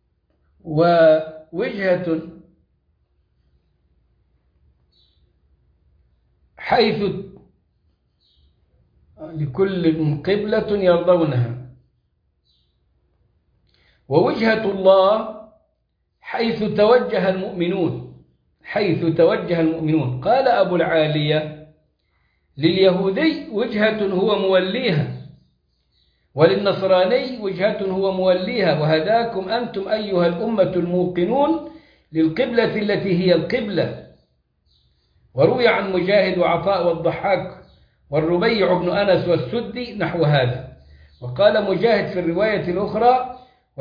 حيث لكل قبلة يرضونها، ووجهة الله حيث توجه المؤمنون. قال أبو العالية: لليهودي وجهة هو موليها، وللنصراني وجهة هو موليها، وهداكم أنتم أيها الأمة الموقنون للقبلة التي هي القبلة. وروي عن مجاهد وعطاء والضحاك والربيع بن أنس والسدي نحو هذا. وقال مجاهد في الرواية الأخرى: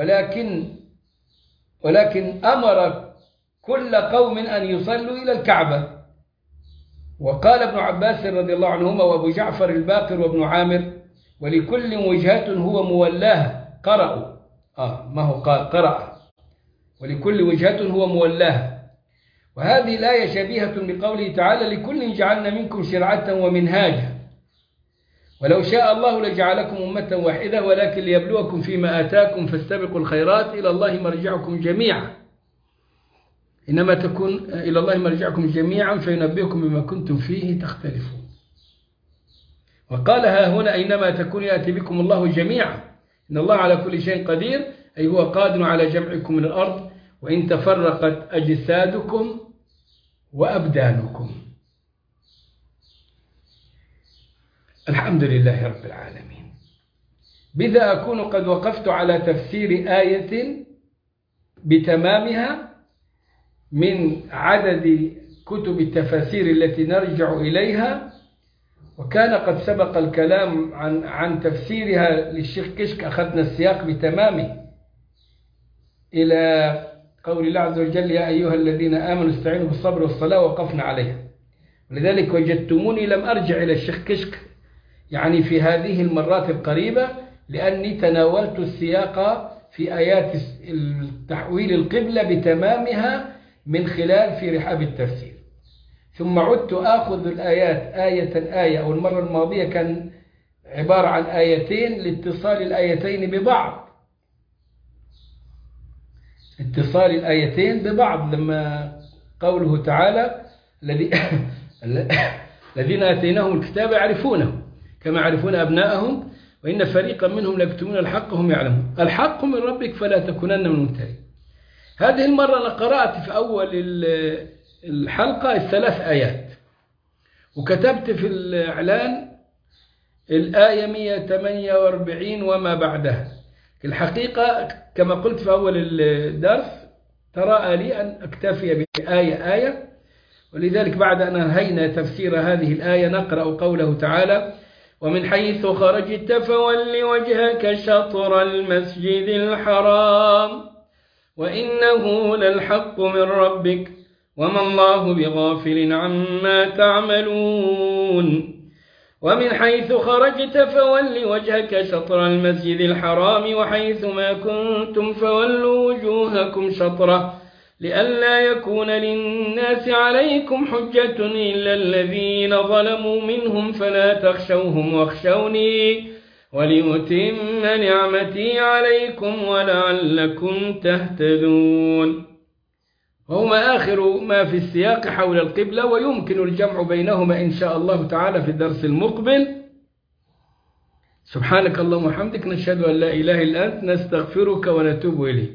ولكن أمر كل قوم أن يصلوا إلى الكعبة. وقال ابن عباس رضي الله عنهما وأبو جعفر الباقر وابن عامر: ولكل وجهة هو مولاها. قرأوا ما هو قال قرأ: ولكل وجهة هو مولاها. وهذه الآية شبيهة بقوله تعالى: لكل جعلنا منكم شرعة ومنهاجا، ولو شاء الله لجعلكم أمة واحدة ولكن ليبلوكم فيما آتاكم فاستبقوا الخيرات إلى الله مرجعكم جميعا، إنما تكون إلى الله مرجعكم جميعا فينبئكم بما كنتم فيه تختلفون. وقال: ها هنا أينما تكون يأتي بكم الله جميعا، إن الله على كل شيء قدير، أي هو قادر على جمعكم من الأرض وإن تفرقت أجسادكم وأبدانكم. الحمد لله رب العالمين. بذا أكون قد وقفت على تفسير آية بتمامها من عدد كتب التفاسير التي نرجع إليها، وكان قد سبق الكلام عن تفسيرها للشيخ كشك. أخذنا السياق بتمامه إلى قول الله عز وجل: يا أيها الذين آمنوا استعينوا بالصبر والصلاة، وقفنا عليها. ولذلك وجدتموني لم أرجع إلى الشيخ كشك يعني في هذه المرات القريبة، لأني تناولت السياق في آيات تحويل القبلة بتمامها من خلال في رحاب التفسير، ثم عدت آخذ الآيات آية آية، أو المرة الماضية كان عبارة عن آيتين لاتصال الآيتين ببعض، اتصال الآيتين ببعض، لما قوله تعالى الذين آتيناهم الكتاب يعرفونه كما يعرفون أبناءهم وإن فريقا منهم ليكتمون الحق وهم يعلمون الحق من ربك فلا تكونن من الممترين. هذه المرة أنا قرأت في أول الحلقة الثلاث آيات، وكتبت في الإعلان الآية 148 وما بعدها. الحقيقة كما قلت في أول الدرس تراءى لي أن أكتفي بآية آية، ولذلك بعد أن انهينا تفسير هذه الآية نقرأ قوله تعالى: ومن حيث خرجت فول وجهك شطر المسجد الحرام وإنه للحق من ربك وما الله بغافل عما تعملون. ومن حيث خرجت فول وجهك شطر المسجد الحرام وحيث ما كنتم فولوا وجوهكم شطره لئلا يكون للناس عليكم حجة إلا الذين ظلموا منهم فلا تخشوهم واخشوني ولأتم نعمتي عليكم ولعلكم تهتدون. وهما آخر ما في السياق حول القبلة، ويمكن الجمع بينهما إن شاء الله تعالى في الدرس المقبل. سبحانك اللهم وبحمدك، نشهد أن لا إله إلا أنت، نستغفرك ونتوب إليك.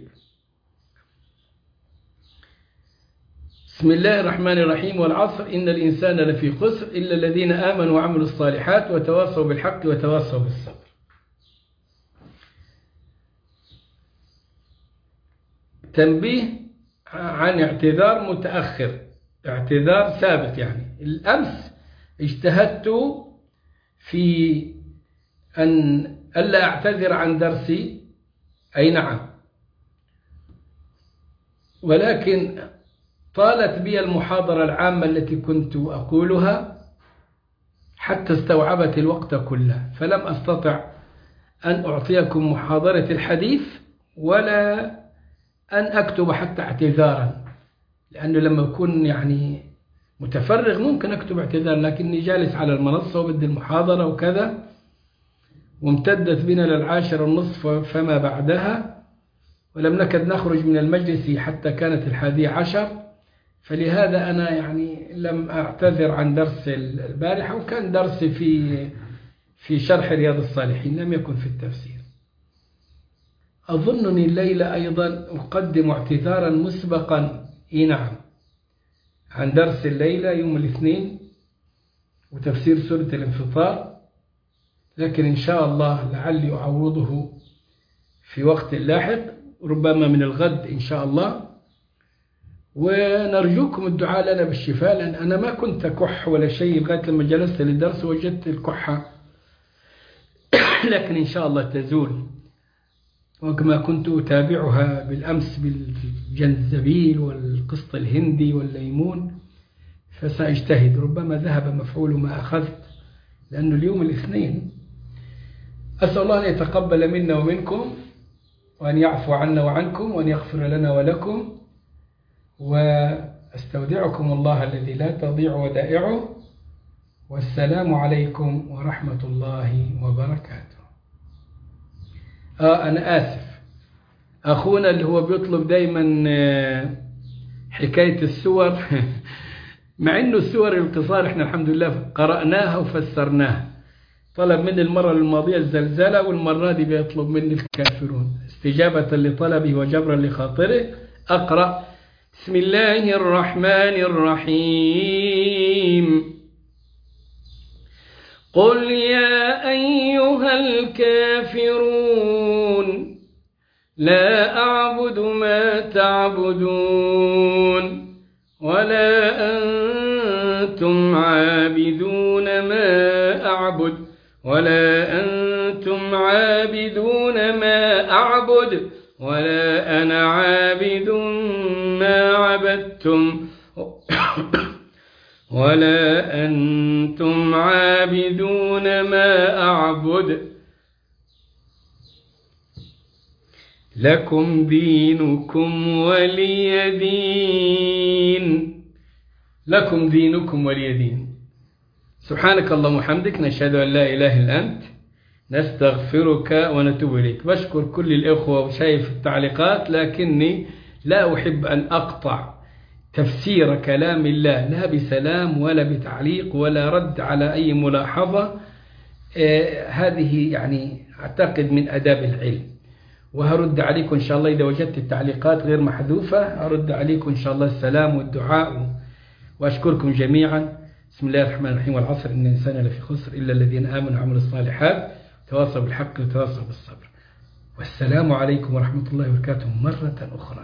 بسم الله الرحمن الرحيم. والعصر إن الإنسان لفي خسر إلا الذين آمنوا وعملوا الصالحات وتواصوا بالحق وتواصوا بالصبر. تنبيه عن اعتذار متأخر، اعتذار سابق. يعني الأمس اجتهدت في أن ألا أعتذر عن درسي، أي نعم، ولكن طالت بي المحاضرة العامة التي كنت أقولها حتى استوعبت الوقت كله، فلم أستطع أن أعطيكم محاضرة الحديث ولا أن أكتب حتى اعتذارا، لأنه لما أكون يعني متفرغ ممكن أكتب اعتذار، لكني جالس على المنصة وبدي المحاضرة وكذا، وامتدت بنا ل22:30 فما بعدها، ولم نكد نخرج من المجلس حتى كانت 11:10. فلهذا أنا يعني لم أعتذر عن درس البارحة، وكان درسي في شرح رياض الصالحين، لم يكن في التفسير. أظنني الليلة أيضا أقدم اعتذارا مسبقا، نعم، عن درس الليلة يوم الاثنين وتفسير سورة الانفطار، لكن إن شاء الله لعلي أعوضه في وقت لاحق، ربما من الغد إن شاء الله. ونرجوكم الدعاء لنا بالشفاء، لأن أنا ما كنت أكح ولا شيء لغاية لما جلست للدرس وجدت الكحة لكن إن شاء الله تزول، وكما كنت أتابعها بالأمس بالجنزبيل والقسط الهندي والليمون، فسأجتهد، ربما ذهب مفعول ما أخذت، لأنه اليوم الاثنين. أسأل الله أن يتقبل منا ومنكم، وأن يعفو عنا وعنكم، وأن يغفر لنا ولكم، وأستودعكم الله الذي لا تضيع ودائعه، والسلام عليكم ورحمة الله وبركاته. أنا آسف، أخونا اللي هو بيطلب دايما حكاية السور مع إنه السور القصار إحنا الحمد لله قرأناها وفسرناها، طلب مني المرة الماضية الزلزلة، والمرة دي بيطلب مني الكافرون. استجابة لطلبه وجبرا لخاطره أقرأ: بسم الله الرحمن الرحيم. قل يا أيها الكافرون لا أعبد ما تعبدون ولا أنتم عابدون ما أعبد ولا أنتم عابدون ما أعبد ولا أنا عابد ما عبدتم ولا أنتم عابدون ما أعبد لكم دينكم ولي دين. لكم دينكم ولي دين. سبحانك اللهم وبحمدك، نشهد أن لا إله إلا أنت، نستغفرك ونتوب إليك. بشكر كل الإخوة وشايف التعليقات، لكني لا أحب أن أقطع تفسير كلام الله لا بسلام ولا بتعليق ولا رد على أي ملاحظة. هذه يعني أعتقد من آداب العلم، وهرد عليكم إن شاء الله إذا وجدت التعليقات غير محذوفة، أرد عليكم إن شاء الله السلام والدعاء، وأشكركم جميعا. بسم الله الرحمن الرحيم. والعصر إن الإنسان لفي خسر إلا الذين آمنوا وعملوا الصالحات تواصوا بالحق وتواصوا بالصبر. والسلام عليكم ورحمة الله وبركاته مرة أخرى.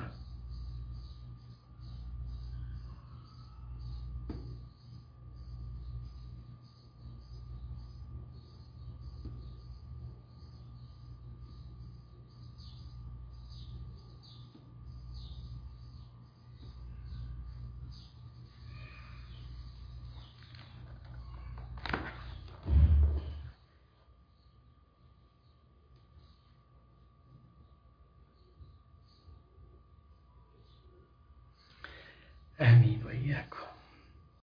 آمين وإياكم.